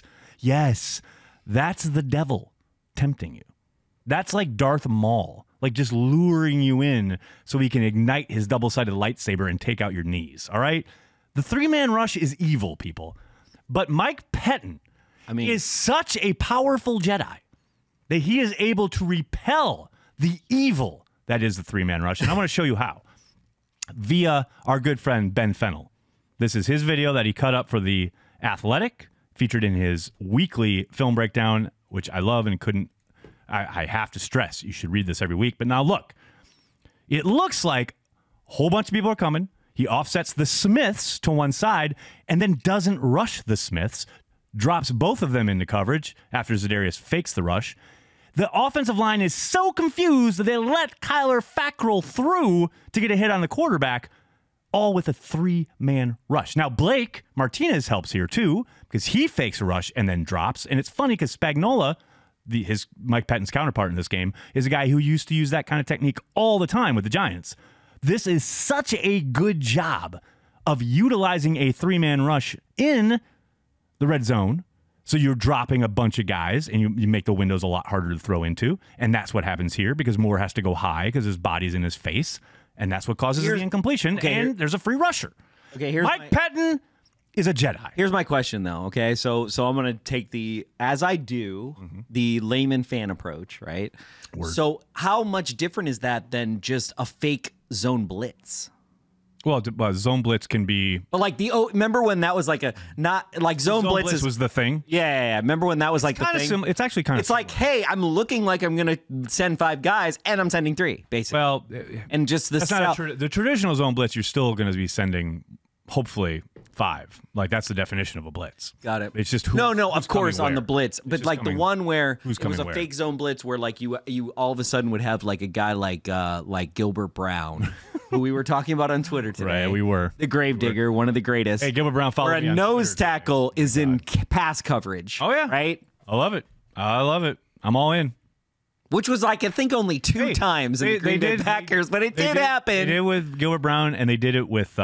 B: that's the devil tempting you. That's like Darth Maul, like just luring you in so he can ignite his double-sided lightsaber and take out your knees, all right? The three-man rush is evil, people. But Mike Pettin is such a powerful Jedi that he is able to repel the evil that is the three-man rush. And I want to show you how. Via our good friend Ben Fennell. This is his video that he cut up for The Athletic, featured in his weekly film breakdown, which I love and I have to stress, you should read this every week. But now look, it looks like a whole bunch of people are coming. He offsets the Smiths to one side and then doesn't rush the Smiths, drops both of them into coverage after Za'Darius fakes the rush. The offensive line is so confused that they let Kyler Fackrell through to get a hit on the quarterback, all with a three-man rush. Now, Blake Martinez helps here, too, because he fakes a rush and then drops. And it's funny because Spagnuolo, his Mike Pettin's counterpart in this game, is a guy who used to use that kind of technique all the time with the Giants. This is such a good job of utilizing a three-man rush in the red zone. So you're dropping a bunch of guys, and you make the windows a lot harder to throw into. And that's what happens here because Moore has to go high because his body's in his face. And that's what causes the incompletion. And there's a free rusher.
C: Okay,
B: Mike Pettin is a Jedi.
C: Here's my question, though, okay? So I'm going to take the layman fan approach, right?
B: Word.
C: So how much different is that than just a fake zone blitz?
B: Well, zone blitz can be...
C: But like remember when that was like zone blitz
B: was the thing?
C: Yeah. Remember when that was like the thing?
B: It's actually kind of
C: It's like, hey, I'm looking like I'm going to send 5 guys, and I'm sending 3, basically.
B: Well,
C: and just this...
B: That's not the traditional zone blitz, you're still going to be sending, hopefully, 5. Like, that's the definition of a blitz.
C: Got it.
B: It's just
C: No, of course, on the blitz. But like the one where
B: it
C: was a fake zone blitz where like you all of a sudden would have like a guy like Gilbert Brown, who we were talking about on Twitter today.
B: Right, we were.
C: The Gravedigger, one of the greatest.
B: Hey, Gilbert Brown followed
C: where
B: me
C: a
B: on
C: nose
B: Twitter
C: tackle is in pass coverage.
B: Oh, yeah.
C: Right?
B: I love it. I'm all in.
C: Which was like, I think, only 2 times in the Green Bay Packers, but it did happen.
B: They did it with Gilbert Brown, and they did it with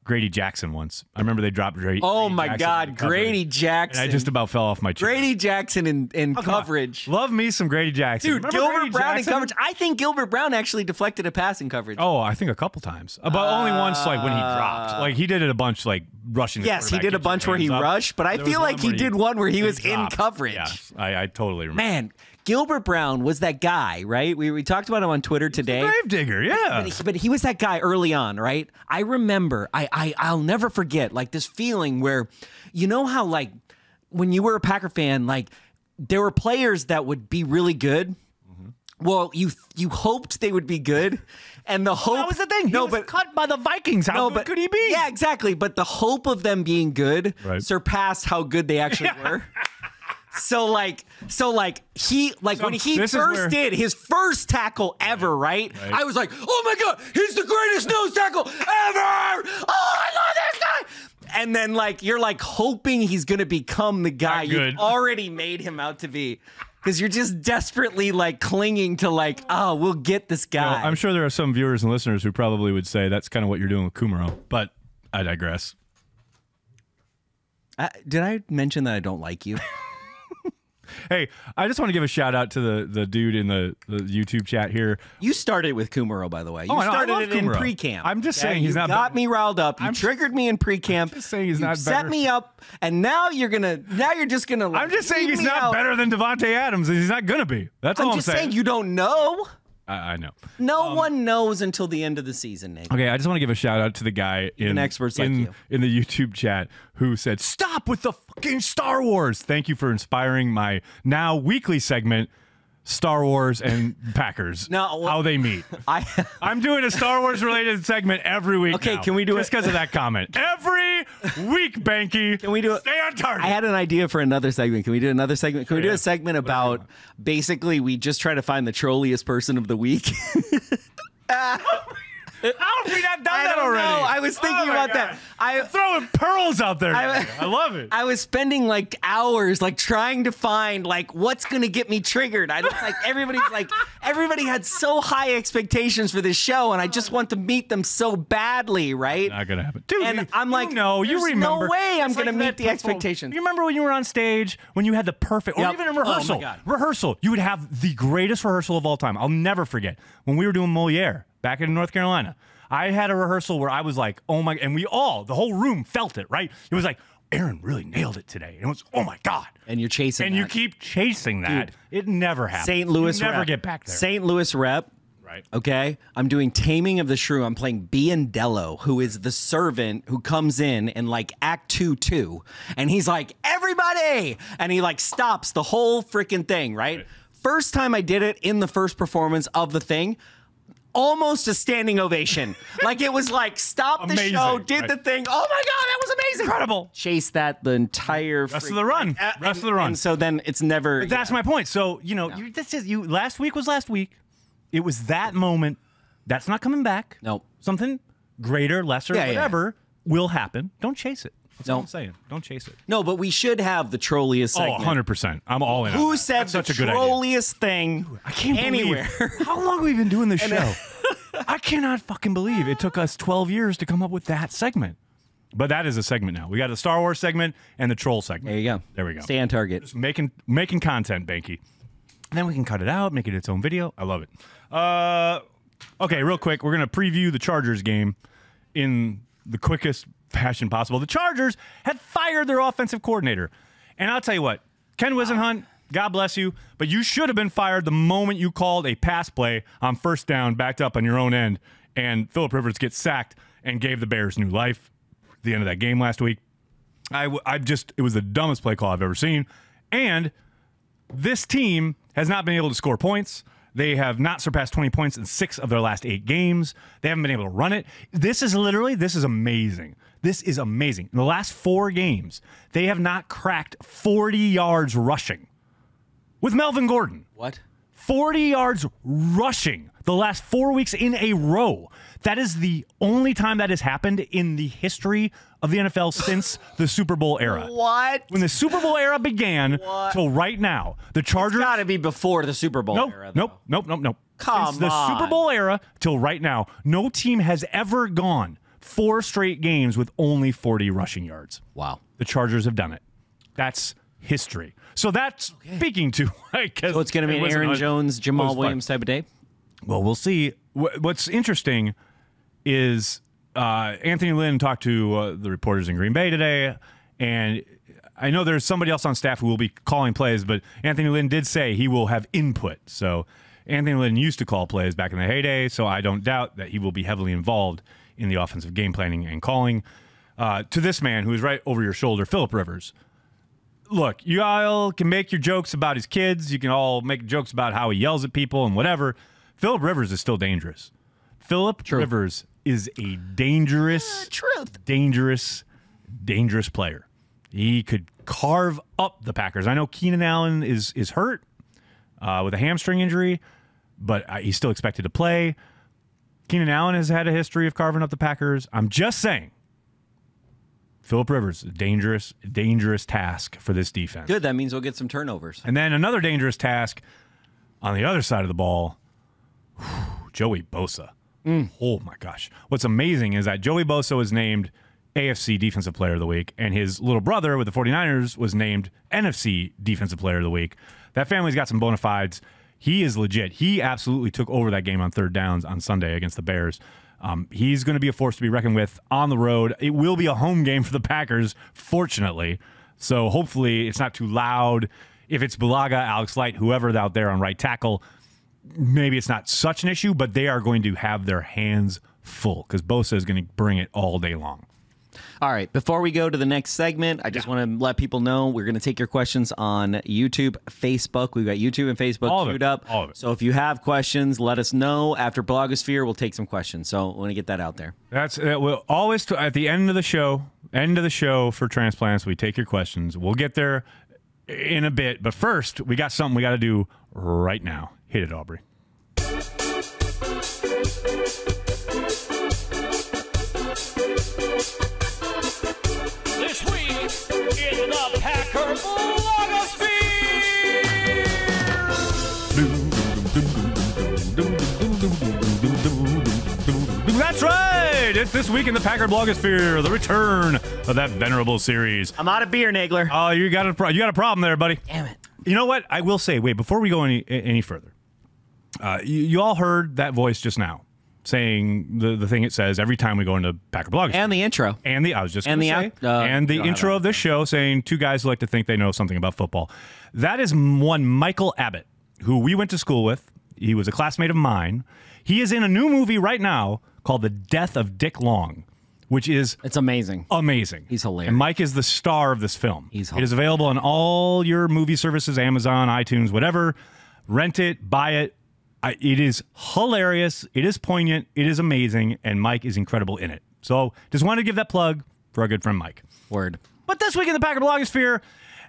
B: Grady Jackson once. I remember they dropped Grady.
C: Oh my
B: Jackson
C: God,
B: in coverage,
C: Grady Jackson!
B: and I just about fell off my chair.
C: Grady Jackson in
B: Come on.
C: coverage.
B: Love me some Grady Jackson.
C: Dude,
B: Remember
C: Gilbert
B: Grady
C: Brown
B: Jackson?
C: in coverage. I think Gilbert Brown actually deflected a pass in coverage.
B: Oh, I think a couple times, but only once. Like when he dropped, like he did it a bunch, like rushing. The
C: Yes, he
B: quarterback,
C: did a
B: keeps your
C: bunch where he
B: hands up.
C: rushed, but I
B: There was
C: feel like
B: one
C: he
B: where
C: did one where he was in
B: dropped.
C: coverage.
B: Yes, I totally remember.
C: Man, Gilbert Brown was that guy, right? We talked about him on Twitter today.
B: Gravedigger, yeah.
C: But he was that guy early on, right? I remember, I'll never forget, like this feeling where, you know how like when you were a Packer fan, like there were players that would be really good. Well, you hoped they would be good, and the hope.
B: That was the thing. He was cut by the Vikings. How good could he be?
C: Yeah, exactly. But the hope of them being good surpassed how good they actually were. So he when he first did his first tackle ever, right? I was like, oh my God, he's the greatest nose tackle ever! Oh, I love this guy! And then like you're like hoping he's gonna become the guy you've already made him out to be. Because you're just desperately like clinging to like, oh, we'll get this guy.
B: You know, I'm sure there are some viewers and listeners who probably would say that's kind of what you're doing with Kumaro, but I digress.
C: Did I mention that I don't like you?
B: Hey, I just want to give a shout out to the dude in the YouTube chat here.
C: You started with Kumaro, by the way. You
B: I know,
C: started
B: I love
C: it in
B: Kumaro.
C: pre-camp.
B: I'm just saying he's not
C: got
B: better.
C: me riled up. You triggered me in pre-camp.
B: I'm just saying he's
C: you
B: not
C: set
B: better.
C: me up, and now you're just gonna. Like,
B: I'm just saying
C: leave
B: he's
C: me
B: not
C: out.
B: better than Devontae Adams, and he's not gonna be. That's all I'm
C: just saying
B: saying.
C: you don't know.
B: I know.
C: No one knows until the end of the season, Nate.
B: Okay, I just want to give a shout out to the guy in
C: experts like you.
B: in the YouTube chat who said, "Stop with the fucking Star Wars." Thank you for inspiring my now weekly segment, Star Wars and Packers.
C: No, well,
B: how they meet. I'm doing a Star Wars related segment every week.
C: Okay,
B: now,
C: can we do
B: just
C: it?
B: because of that comment? Every week, Banky.
C: Can we do it?
B: Stay on target.
C: I had an idea for another segment. Can we do another segment? Can we do a segment about basically we just try to find the trolliest person of the week?
B: How have we not done that already?
C: No, I was thinking about that.
B: I'm throwing pearls out there. I love it.
C: I was spending like hours like trying to find like what's gonna get me triggered. I just like everybody had so high expectations for this show, and I just want to meet them so badly, right?
B: Not gonna happen, dude.
C: And I'm like,
B: no, you
C: there's
B: remember?
C: no way I'm
B: It's
C: gonna
B: like
C: meet
B: that
C: the expectations.
B: You remember when you were on stage when you had the perfect, or
C: Yep.
B: even in
C: Oh,
B: rehearsal?
C: my God.
B: Rehearsal, you would have the greatest rehearsal of all time. I'll never forget when we were doing Moliere back in North Carolina. I had a rehearsal where I was like, oh my, and the whole room felt it, right? It was like, Aaron really nailed it today. And it was, oh my God.
C: And you're chasing
B: And
C: that.
B: you keep chasing that.
C: Dude.
B: It never happens.
C: St. Louis
B: You never
C: rep.
B: get back there.
C: St. Louis rep.
B: Right.
C: Okay. I'm doing Taming of the Shrew. I'm playing Biandello, who is the servant who comes in like Act 2. And he's like, everybody. And he like stops the whole freaking thing, right? First time I did it in the first performance of the thing, almost a standing ovation. Like it was like, stop the
B: Amazing,
C: show, did
B: right.
C: the thing. Oh my God, that was amazing.
B: Incredible.
C: Chase that the entire
B: Rest of the run. Rest of the run.
C: And so then it's never.
B: But that's my point. So, last week was last week. It was that moment. That's not coming back.
C: Nope.
B: Something greater, lesser,
C: Yeah, yeah.
B: whatever will happen. Don't chase it. That's all
C: No.
B: I'm saying. Don't chase it.
C: No, but we should have the trolliest segment.
B: 100%. I'm all in. on
C: Who
B: that.
C: said
B: That's
C: the
B: such a good idea.
C: trolliest thing
B: I can't
C: anywhere?
B: believe how long have we been doing this show? I cannot fucking believe it took us 12 years to come up with that segment. But that is a segment now. We got the Star Wars segment and the troll segment.
C: There you go.
B: There we go.
C: Stay on target.
B: Just making content, Banky. And then we can cut it out, make it its own video. I love it. Okay, real quick, we're going to preview the Chargers game in the quickest fashion possible. The Chargers had fired their offensive coordinator. And I'll tell you what, Ken Wisenhunt, God bless you, but you should have been fired the moment you called a pass play on first down, backed up on your own end, and Phillip Rivers gets sacked and gave the Bears new life at the end of that game last week. It was the dumbest play call I've ever seen. And this team has not been able to score points. They have not surpassed 20 points in 6 of their last 8 games. They haven't been able to run it. This is amazing. This is amazing. In the last 4 games, they have not cracked 40 yards rushing with Melvin Gordon.
C: What?
B: 40 yards rushing the last 4 weeks in a row. That is the only time that has happened in the history of the NFL since the Super Bowl era.
C: What?
B: When the Super Bowl era began till right now, the Chargers...
C: It's got to be before the Super Bowl era. Though.
B: Nope.
C: Come
B: Since the
C: on.
B: Super Bowl era till right now, no team has ever gone 4 straight games with only 40 rushing yards.
C: Wow.
B: The Chargers have done it. That's history. So that's speaking to, I guess.
C: So it's going to be an Aaron Jones, Jamal Williams type of day?
B: Well, we'll see. What's interesting is Anthony Lynn talked to the reporters in Green Bay today, and I know there's somebody else on staff who will be calling plays, but Anthony Lynn did say he will have input. So Anthony Lynn used to call plays back in the heyday, so I don't doubt that he will be heavily involved in the offensive game planning and calling. To this man who is right over your shoulder, Philip Rivers. Look, you all can make your jokes about his kids. You can all make jokes about how he yells at people and whatever. Philip Rivers is still dangerous. Philip Rivers is a dangerous player. He could carve up the Packers. I know Keenan Allen is hurt with a hamstring injury, but he's still expected to play. Keenan Allen has had a history of carving up the Packers. I'm just saying, Philip Rivers, a dangerous task for this defense.
C: Good, that means we'll get some turnovers.
B: And then another dangerous task on the other side of the ball, Joey Bosa. Oh, my gosh. What's amazing is that Joey Bosa was named AFC Defensive Player of the Week, and his little brother with the 49ers was named NFC Defensive Player of the Week. That family's got some bona fides. He is legit. He absolutely took over that game on third downs on Sunday against the Bears. He's going to be a force to be reckoned with on the road. It will be a home game for the Packers, fortunately. So hopefully it's not too loud. If it's Bulaga, Alex Light, whoever's out there on right tackle, maybe it's not such an issue, but they are going to have their hands full because Bosa is going to bring it all day long.
C: All right, before we go to the next segment, I just want to let people know we're going to take your questions on YouTube, Facebook. We've got YouTube and Facebook queued up.
B: All of it.
C: So if you have questions, let us know. After Blogosphere, we'll take some questions. So I want to get that out there.
B: That's we'll always at the end of the show for transplants, we take your questions. We'll get there in a bit, but first we got something we got to do right now. Hit it, Aubrey.
A: This week in the Packer Blogosphere.
B: That's right. It's this week in the Packer Blogosphere, the return of that venerable series.
C: I'm out of beer, Nagler.
B: Oh, you got a problem there, buddy.
C: Damn it.
B: You know what? I will say, wait, before we go any further, you all heard that voice just now saying the thing it says every time we go into Packer Blogosphere.
C: And the intro.
B: And the
C: the
B: intro of this show saying 2 guys who like to think they know something about football. That is one Michael Abbott, who we went to school with. He was a classmate of mine. He is in a new movie right now called The Death of Dick Long, which is
C: It's amazing.
B: He's
C: hilarious.
B: And Mike is the star of this film.
C: He's
B: It is available on all your movie services, Amazon, iTunes, whatever. Rent it, buy it. It is hilarious. It is poignant. It is amazing. And Mike is incredible in it. So just wanted to give that plug for our good friend Mike.
C: Word.
B: But this week in the Packer Blogosphere,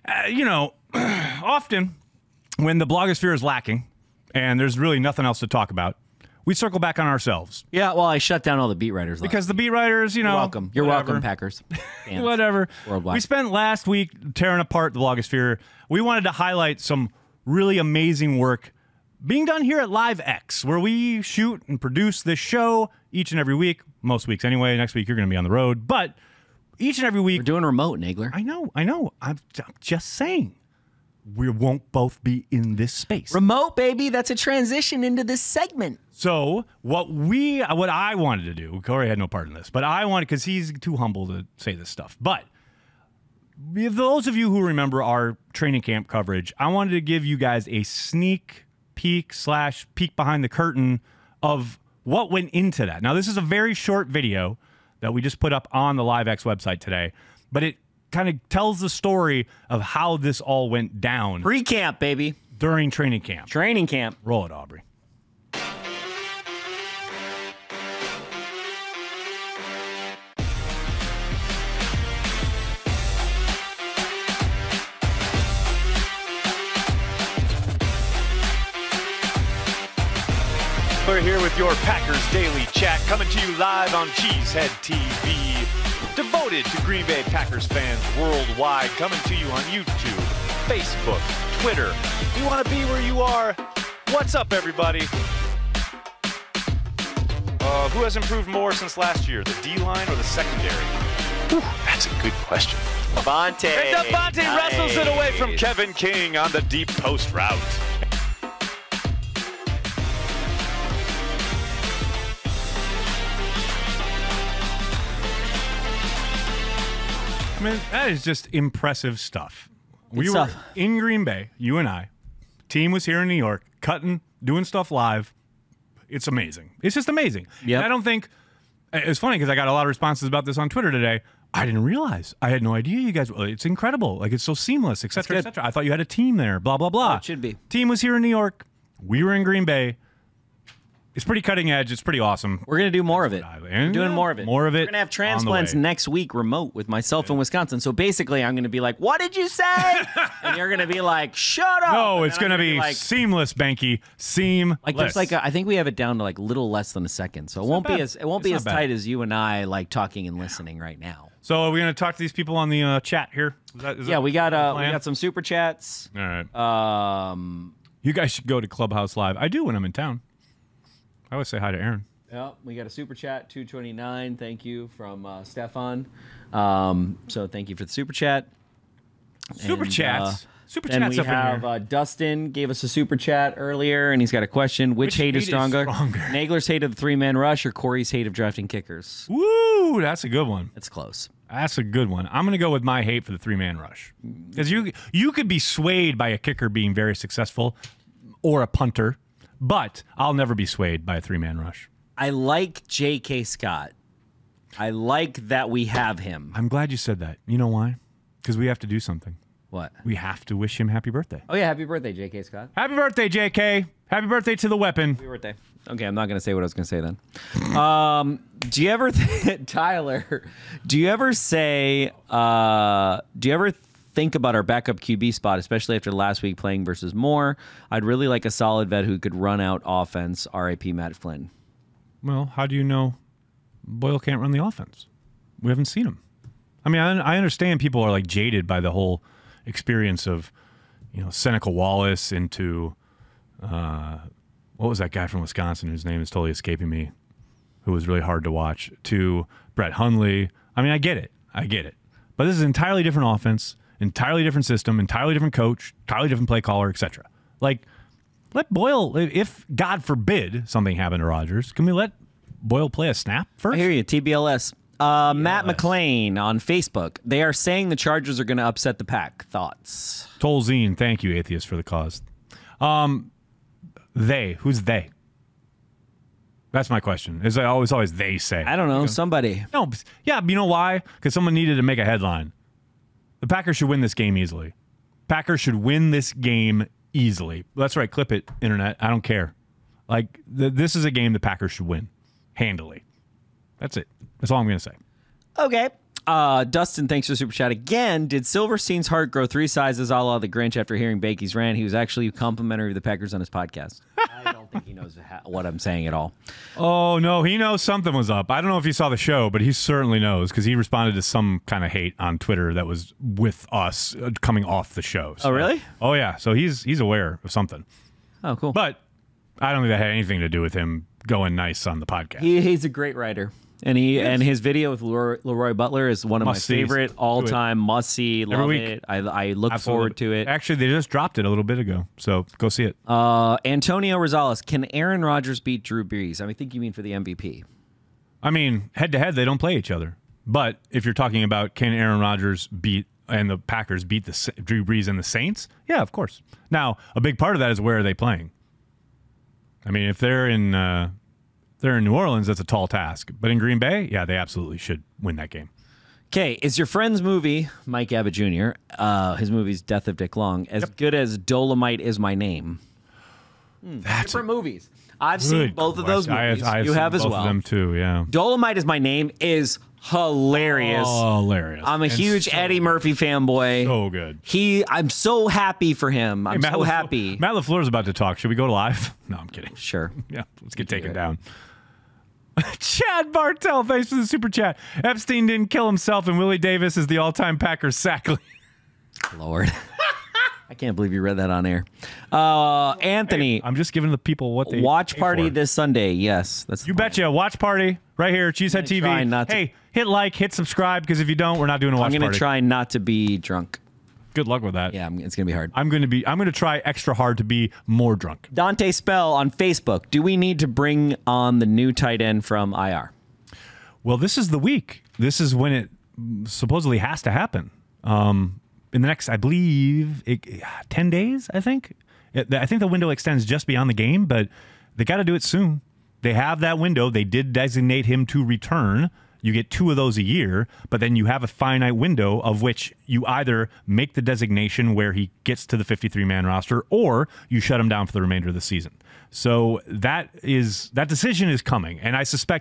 B: often when the Blogosphere is lacking and there's really nothing else to talk about, we circle back on ourselves.
C: Yeah, well, I shut down all the beat writers.
B: Because the beat writers,
C: You're welcome. You're welcome, Packers. Fans.
B: Whatever.
C: Worldwide.
B: We spent last week tearing apart the Blogosphere. We wanted to highlight some really amazing work being done here at Live X, where we shoot and produce this show each and every week. Most weeks anyway. Next week you're going to be on the road. But each and every week...
C: We're doing remote, Nagler.
B: I know. I'm just saying. We won't both be in this space.
C: Remote, baby. That's a transition into this segment.
B: So what I wanted to do, Corey had no part in this, but I wanted, because he's too humble to say this stuff. But those of you who remember our training camp coverage, I wanted to give you guys a sneak peek / peek behind the curtain of what went into that. Now, this is a very short video that we just put up on the LiveX website today, but it kind of tells the story of how this all went down.
C: Pre-camp, baby.
B: During training camp.
C: Training camp.
B: Roll it, Aubrey.
D: We're here with your Packers Daily Chat, coming to you live on Cheesehead TV. Devoted to Green Bay Packers fans worldwide, coming to you on YouTube, Facebook, Twitter. We want to be where you are. What's up, everybody? Who has improved more since last year, the D-line or the secondary? Whew, that's a good question.
E: Devontae.
D: And Devontae wrestles it away from Kevin King on the deep post route.
B: I mean, that is just impressive stuff. We were
C: stuff.
B: in Green Bay, you and I. Team was here in New York, cutting, doing stuff live. It's amazing. It's just amazing.
C: Yep.
B: And I don't think it's funny because I got a lot of responses about this on Twitter today. I didn't realize. I had no idea you guys. It's incredible. Like, it's so seamless, et cetera, et cetera. I thought you had a team there. Blah blah blah.
C: Oh, it should be.
B: Team was here in New York. We were in Green Bay. It's pretty cutting edge. It's pretty awesome.
C: We're going to do more of it.
B: And
C: Doing more of it.
B: More of it.
C: We're going to have
B: on the
C: transplants
B: way.
C: next week remote with myself in Wisconsin. So basically, I'm going to be like, what did you say? And you're going to be like, shut up.
B: No,
C: And
B: it's
C: then
B: going
C: I'm
B: to
C: gonna
B: be
C: like,
B: seamless, Banky. Seamless.
C: like there's like I think we have it down to like little less than a second. So it won't be
B: bad.
C: as it won't
B: It's
C: be
B: not
C: as
B: bad.
C: tight as you and I like talking and listening right now.
B: So are we going to talk to these people on the chat here? Is
C: Yeah,
B: that
C: we got
B: the
C: we
B: plan?
C: got some super chats.
B: All right.
C: Um
B: You guys should go to Clubhouse Live. I do when I'm in town. I always say hi to Aaron.
C: Yeah, we got a super chat 229. Thank you from Stefan. So thank you for the super chat.
B: Super
C: And,
B: chats. Super
C: Then
B: chats
C: we
B: up in
C: have
B: here.
C: Dustin gave us a super chat earlier, and he's got a question. Which hate is stronger? Nagler's hate of the three-man rush or Corey's hate of drafting kickers?
B: Woo, that's a good one.
C: It's close.
B: That's a good one. I'm going to go with my hate for the three-man rush. Because you could be swayed by a kicker being very successful or a punter, but I'll never be swayed by a three-man rush.
C: I like J.K. Scott. I like that we have him.
B: I'm glad you said that. You know why? Because we have to do something.
C: What?
B: We have to wish him happy birthday.
C: Oh, yeah, happy birthday, J.K. Scott.
B: Happy birthday, JK. Happy birthday to the weapon.
C: Happy birthday. Okay, I'm not going to say what I was going to say then. Do you ever, Tyler, do you ever think about our backup QB spot, especially after last week playing versus Moore? I'd really like a solid vet who could run out offense, RIP Matt Flynn.
B: Well, how do you know Boyle can't run the offense? We haven't seen him. I mean, I understand people are like jaded by the whole experience of, Seneca Wallace into, what was that guy from Wisconsin whose name is totally escaping me, who was really hard to watch, to Brett Hundley. I mean, I get it. But this is an entirely different offense, entirely different system, entirely different coach, entirely different play caller, etc. Like, let Boyle, if God forbid something happened to Rodgers, can we let Boyle play a snap first?
C: I hear you, TBLS. Matt McClain on Facebook. They are saying the Chargers are going to upset the pack. Thoughts?
B: Tolzien, thank you, Atheist, for the cause. Who's they? That's my question. It's always they say.
C: I don't know. Somebody.
B: No, but- yeah, you know why? Because someone needed to make a headline. The Packers should win this game easily. Packers should win this game easily. That's right. Clip it, internet. I don't care. Like, this is a game the Packers should win handily. That's it. That's all I'm going to say.
C: Okay. Dustin, thanks for the super chat again. Did Silverstein's heart grow 3 sizes a la the Grinch after hearing Bakey's rant? He was actually complimentary of the Packers on his podcast. I don't think he knows what I'm saying at all.
B: Oh, no, he knows something was up. I don't know if he saw the show, but he certainly knows because he responded to some kind of hate on Twitter that was with us coming off the show. So,
C: Oh, really?
B: Oh, yeah. So he's aware of something.
C: Oh, cool.
B: But I don't think that had anything to do with him going nice on the podcast.
C: He's a great writer. And and his video with Leroy Butler is one of my
B: Must-sees.
C: favorite all-time must-see. Love
B: week.
C: it. I look
B: Absolutely.
C: forward to it.
B: Actually, they just dropped it a little bit ago, so go see it.
C: Antonio Rosales, can Aaron Rodgers beat Drew Brees? I think you mean for the MVP.
B: I mean, head-to-head, they don't play each other. But if you're talking about can Aaron Rodgers beat and the Packers beat the Drew Brees and the Saints, yeah, of course. Now, a big part of that is where are they playing? I mean, if they're in New Orleans, that's a tall task. But in Green Bay, yeah, they absolutely should win that game.
C: Okay, is your friend's movie, Mike Abbott Jr., his movie's Death of Dick Long, as good as Dolomite Is My Name?
B: That's
C: Different movies. I've seen both of those movies.
B: I've
C: You
B: seen
C: have as
B: both
C: well.
B: of them too, yeah.
C: Dolomite Is My Name is hilarious.
B: Oh, hilarious.
C: I'm a
B: And
C: huge
B: so
C: Eddie Murphy fanboy.
B: So good.
C: I'm so happy for him. I'm
B: Hey,
C: so happy.
B: Matt LaFleur's about to talk. Should we go live? No, I'm kidding.
C: Sure.
B: Yeah, let's get taken down. Chad Bartell, thanks for the super chat. Epstein didn't kill himself, and Willie Davis is the all-time Packers sack leader.
C: Lord. I can't believe you read that on air. Anthony,
B: I'm just giving the people what they
C: watch
B: pay
C: party
B: for.
C: this Sunday. Yes, that's
B: You betcha. Watch party right here, Cheesehead
C: try
B: TV.
C: not to-
B: Hey, hit like, hit subscribe, because if you don't, we're not doing a watch
C: I'm going
B: party.
C: to try not to be drunk.
B: Good luck with that.
C: Yeah, it's going to be hard.
B: I'm going to try extra hard to be more drunk.
C: Dante Spell on Facebook. Do we need to bring on the new tight end from IR?
B: Well, this is the week. This is when it supposedly has to happen. In the next, I believe, 10 days, I think. I think the window extends just beyond the game, but they got to do it soon. They have that window. They did designate him to return. You get 2 of those a year, but then you have a finite window of which you either make the designation where he gets to the 53-man roster or you shut him down for the remainder of the season. So that decision is coming, and I suspect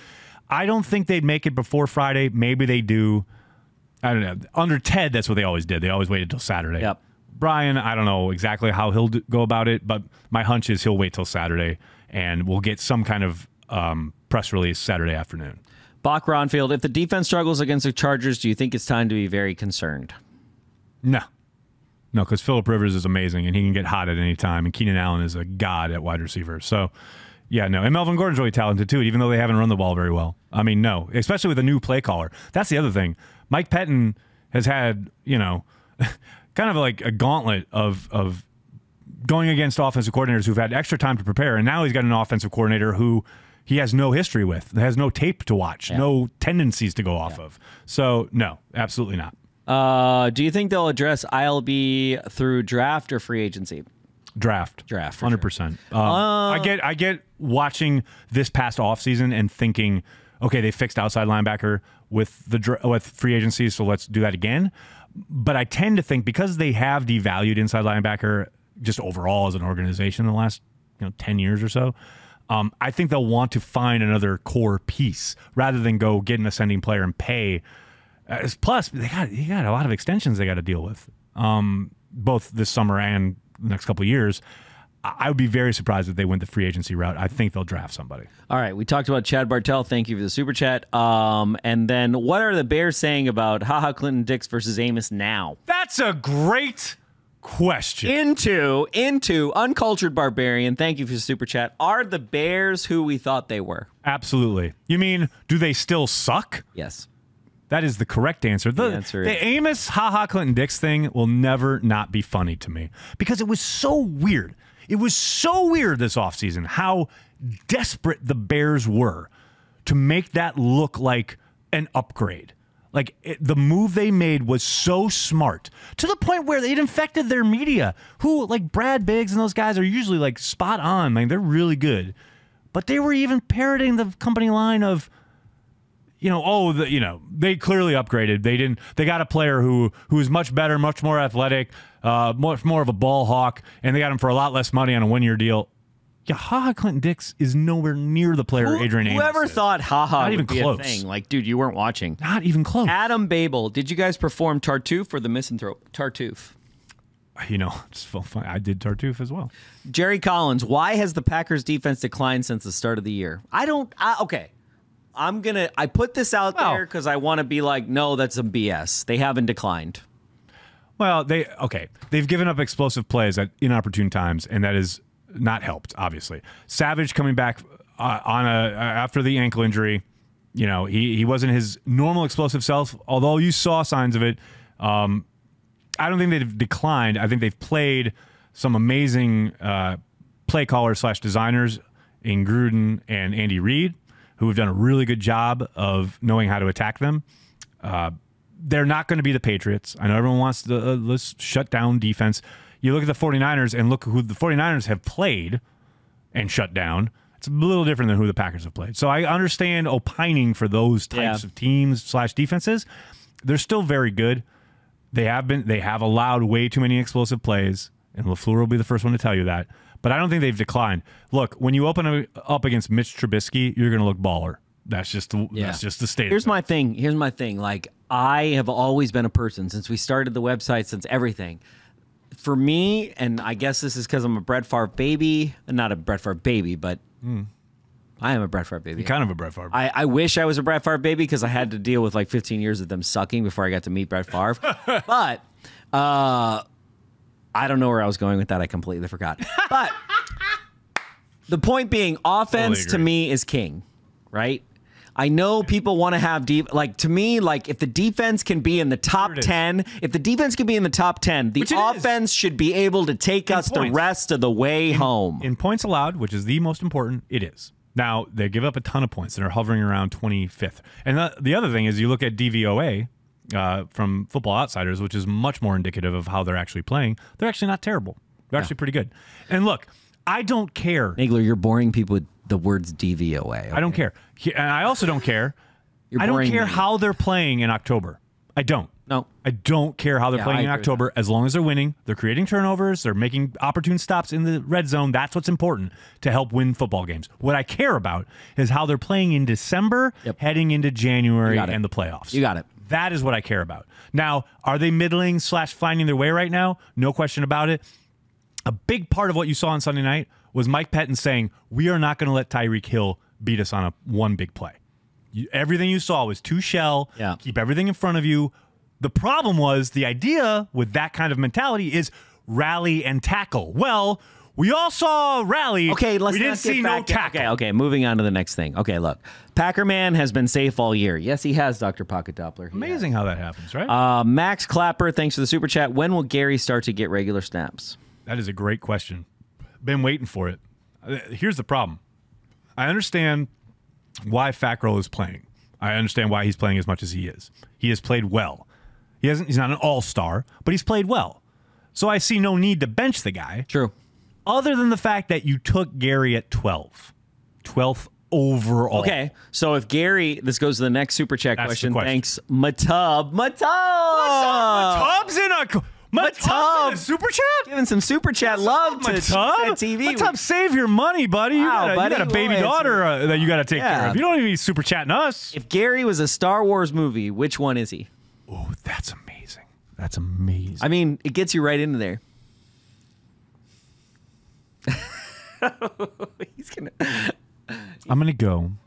B: I don't think they'd make it before Friday. Maybe they do. I don't know. Under Ted, that's what they always did. They always waited till Saturday.
C: Yep.
B: Brian, I don't know exactly how he'll go about it, but my hunch is he'll wait till Saturday, and we'll get some kind of press release Saturday afternoon.
C: Bach Ronfield, if the defense struggles against the Chargers, do you think it's time to be very concerned?
B: No, because Phillip Rivers is amazing, and he can get hot at any time, and Keenan Allen is a god at wide receiver. So, yeah, no. And Melvin Gordon's really talented, too, even though they haven't run the ball very well. I mean, no, especially with a new play caller. That's the other thing. Mike Pettin has had, kind of like a gauntlet of going against offensive coordinators who've had extra time to prepare, and now he's got an offensive coordinator who he has no history with, has no tape to watch, no tendencies to go off of. So, no, absolutely not.
C: Do you think they'll address ILB through draft or free agency?
B: Draft, for 100%.
C: Sure.
B: I get watching this past offseason and thinking, okay, they fixed outside linebacker with free agency, so let's do that again. But I tend to think because they have devalued inside linebacker just overall as an organization in the last 10 years or so, I think they'll want to find another core piece rather than go get an ascending player and pay. Plus, they got a lot of extensions they got to deal with, both this summer and the next couple of years. I would be very surprised if they went the free agency route. I think they'll draft somebody.
C: All right, we talked about Chad Bartell. Thank you for the super chat. And then what are the Bears saying about HaHa Clinton Dix versus Amos now?
B: That's a great question.
C: Into Uncultured Barbarian. Thank you for the super chat. Are the Bears who we thought they were?
B: Absolutely. You mean, do they still suck?
C: Yes.
B: That is the correct answer. The Amos HaHa Clinton Dix thing will never not be funny to me because it was so weird. It was so weird this offseason how desperate the Bears were to make that look like an upgrade. The move they made was so smart to the point where it infected their media, who, like Brad Biggs and those guys, are usually spot on. They're really good. But they were even parroting the company line of, they clearly upgraded. They got a player who is much better, much more athletic, much more of a ball hawk, and they got him for a lot less money on a 1-year deal. Yeah, HaHa Clinton Dix is nowhere near the player Adrian Amos
C: Whoever
B: is.
C: thought HaHa
B: Not even
C: would be
B: close.
C: a thing? Dude, you weren't watching.
B: Not even close.
C: Adam Babel, did you guys perform Tartuffe or the Misanthrope? Tartuffe.
B: It's so funny. I did Tartuffe as well.
C: Jerry Collins, why has the Packers defense declined since the start of the year? Okay. I put this out there because I want to be like, no, that's some BS. They haven't declined.
B: Well, they've given up explosive plays at inopportune times, and that is not helped, obviously. Savage coming back after the ankle injury, he wasn't his normal explosive self, although you saw signs of it. I don't think they've declined. I think they've played some amazing play callers / designers in Gruden and Andy Reid, who have done a really good job of knowing how to attack them. They're not going to be the Patriots. I know everyone wants to let's shut down defense. You look at the 49ers and look who the 49ers have played and shut down. It's a little different than who the Packers have played. So I understand opining for those types of teams / defenses. They're still very good. They have allowed way too many explosive plays, and LaFleur will be the first one to tell you that. But I don't think they've declined. Look, when you open up against Mitch Trubisky, you're going to look baller. That's just the state.
C: Here's my thing. I have always been a person since we started the website, since everything. For me, and I guess this is because I'm a Brett Favre baby, not a Brett Favre baby, but I am a Brett Favre baby.
B: You're kind of a Brett Favre.
C: I wish I was a Brett Favre baby because I had to deal with 15 years of them sucking before I got to meet Brett Favre. But I don't know where I was going with that. I completely forgot. But the point being, offense
B: Totally
C: to
B: agree.
C: me is king, right? I know people want to have to me, like if the defense can be in the top
B: Here it is.
C: 10, if the defense can be in the top 10, the
B: Which it is.
C: offense should be able to take us the
B: points.
C: rest of the way home.
B: In points allowed, which is the most important, it is. Now, they give up a ton of points and are hovering around 25th. And the other thing is you look at DVOA from Football Outsiders, which is much more indicative of how they're actually playing. They're actually not terrible. They're actually pretty good. And look, I don't care.
C: Nagler, you're boring people with the words DVOA.
B: I don't care. And I also don't care.
C: You're
B: I don't
C: boring
B: care
C: me.
B: how they're playing in October. I don't.
C: No.
B: I don't care how they're
C: Yeah,
B: playing
C: I
B: in
C: agree with
B: October as long as they're winning. They're creating turnovers. They're making opportune stops in the red zone. That's what's important to help win football games. What I care about is how they're playing in December, heading into January
C: You got it.
B: and the playoffs.
C: You got it.
B: That is what I care about. Now, are they middling / finding their way right now? No question about it. A big part of what you saw on Sunday night was Mike Pettin saying, we are not going to let Tyreek Hill beat us on one big play. Everything you saw was two shell, keep everything in front of you. The problem was the idea with that kind of mentality is rally and tackle. Well, we all saw rally.
C: Okay, let's
B: we didn't
C: not
B: see
C: get
B: no
C: back.
B: tackle.
C: Okay, moving on to the next thing. Okay, look. Packerman has been safe all year. Yes, he has, Dr. Pocket Doppler. He
B: Amazing how that happens, right?
C: has. Max Clapper, thanks for the super chat. When will Gary start to get regular snaps?
B: That is a great question. Been waiting for it. Here's the problem. I understand why Fackrell is playing. I understand why he's playing as much as he is. He has played well. He's not an all-star, but he's played well. So I see no need to bench the guy.
C: True.
B: Other than the fact that you took Gary at 12th overall.
C: Okay, so if Gary, this goes to the next super chat
B: That's the
C: question.
B: question.
C: Thanks, Matub.
B: Matub's in a Matub's in a super chat.
C: Giving some super chat love to
B: Matub?
C: TV.
B: Matub, save your money, buddy.
C: Wow,
B: You
C: buddy,
B: got a baby
C: we'll
B: daughter that you got to take care
C: Yeah.
B: of. You don't even need super chatting us.
C: If Gary was a Star Wars movie, which one is he?
B: Oh, that's amazing. That's amazing.
C: I mean, it gets you right into there. He's gonna.
B: I'm gonna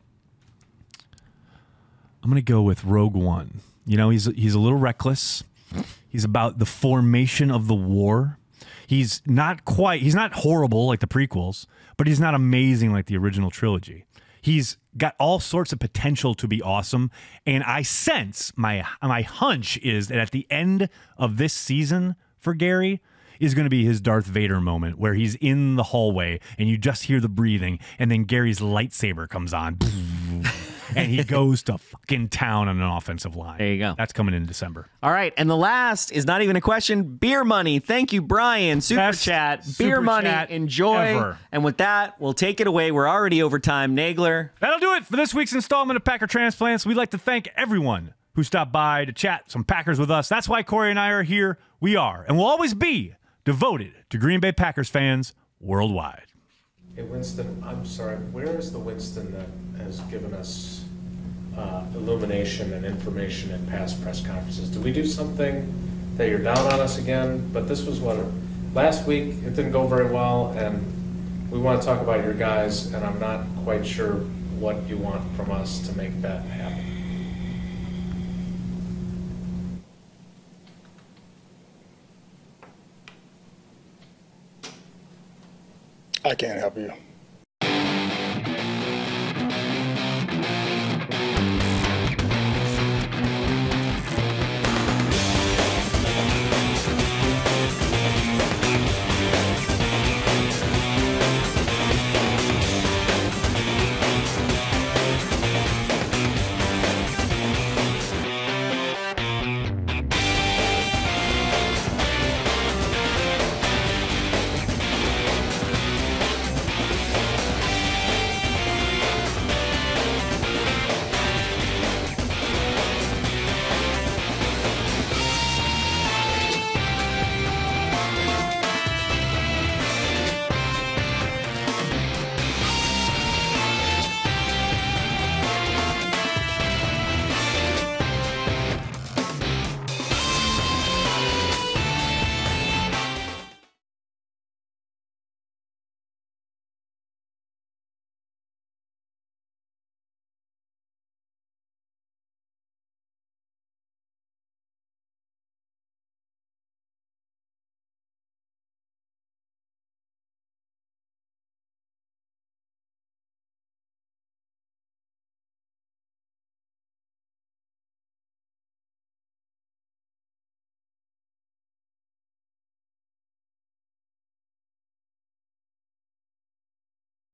B: go with Rogue One. You know, he's a little reckless. He's about the formation of the war. He's not horrible like the prequels, but he's not amazing like the original trilogy. He's got all sorts of potential to be awesome, and I sense my hunch is that at the end of this season for Gary is going to be his Darth Vader moment where he's in the hallway and you just hear the breathing, and then Gary's lightsaber comes on, and he goes to fucking town on an offensive line.
C: There you go.
B: That's coming in December.
C: All right, and the last is not even a question. Beer money. Thank you, Brian. Super
B: Best
C: chat.
B: super
C: Beer money.
B: chat
C: Enjoy.
B: ever.
C: And with that, we'll take it away. We're already over time. Nagler.
B: That'll do it for this week's installment of Packer Transplants. We'd like to thank everyone who stopped by to chat some Packers with us. That's why Corey and I are here. We are, and will always be, devoted to Green Bay Packers fans worldwide.
E: Hey, Winston, I'm sorry, where is the Winston that has given us illumination and information in past press conferences? Did we do something that you're down on us again? But this was last week, it didn't go very well, and we want to talk about your guys, and I'm not quite sure what you want from us to make that happen.
F: I can't help you.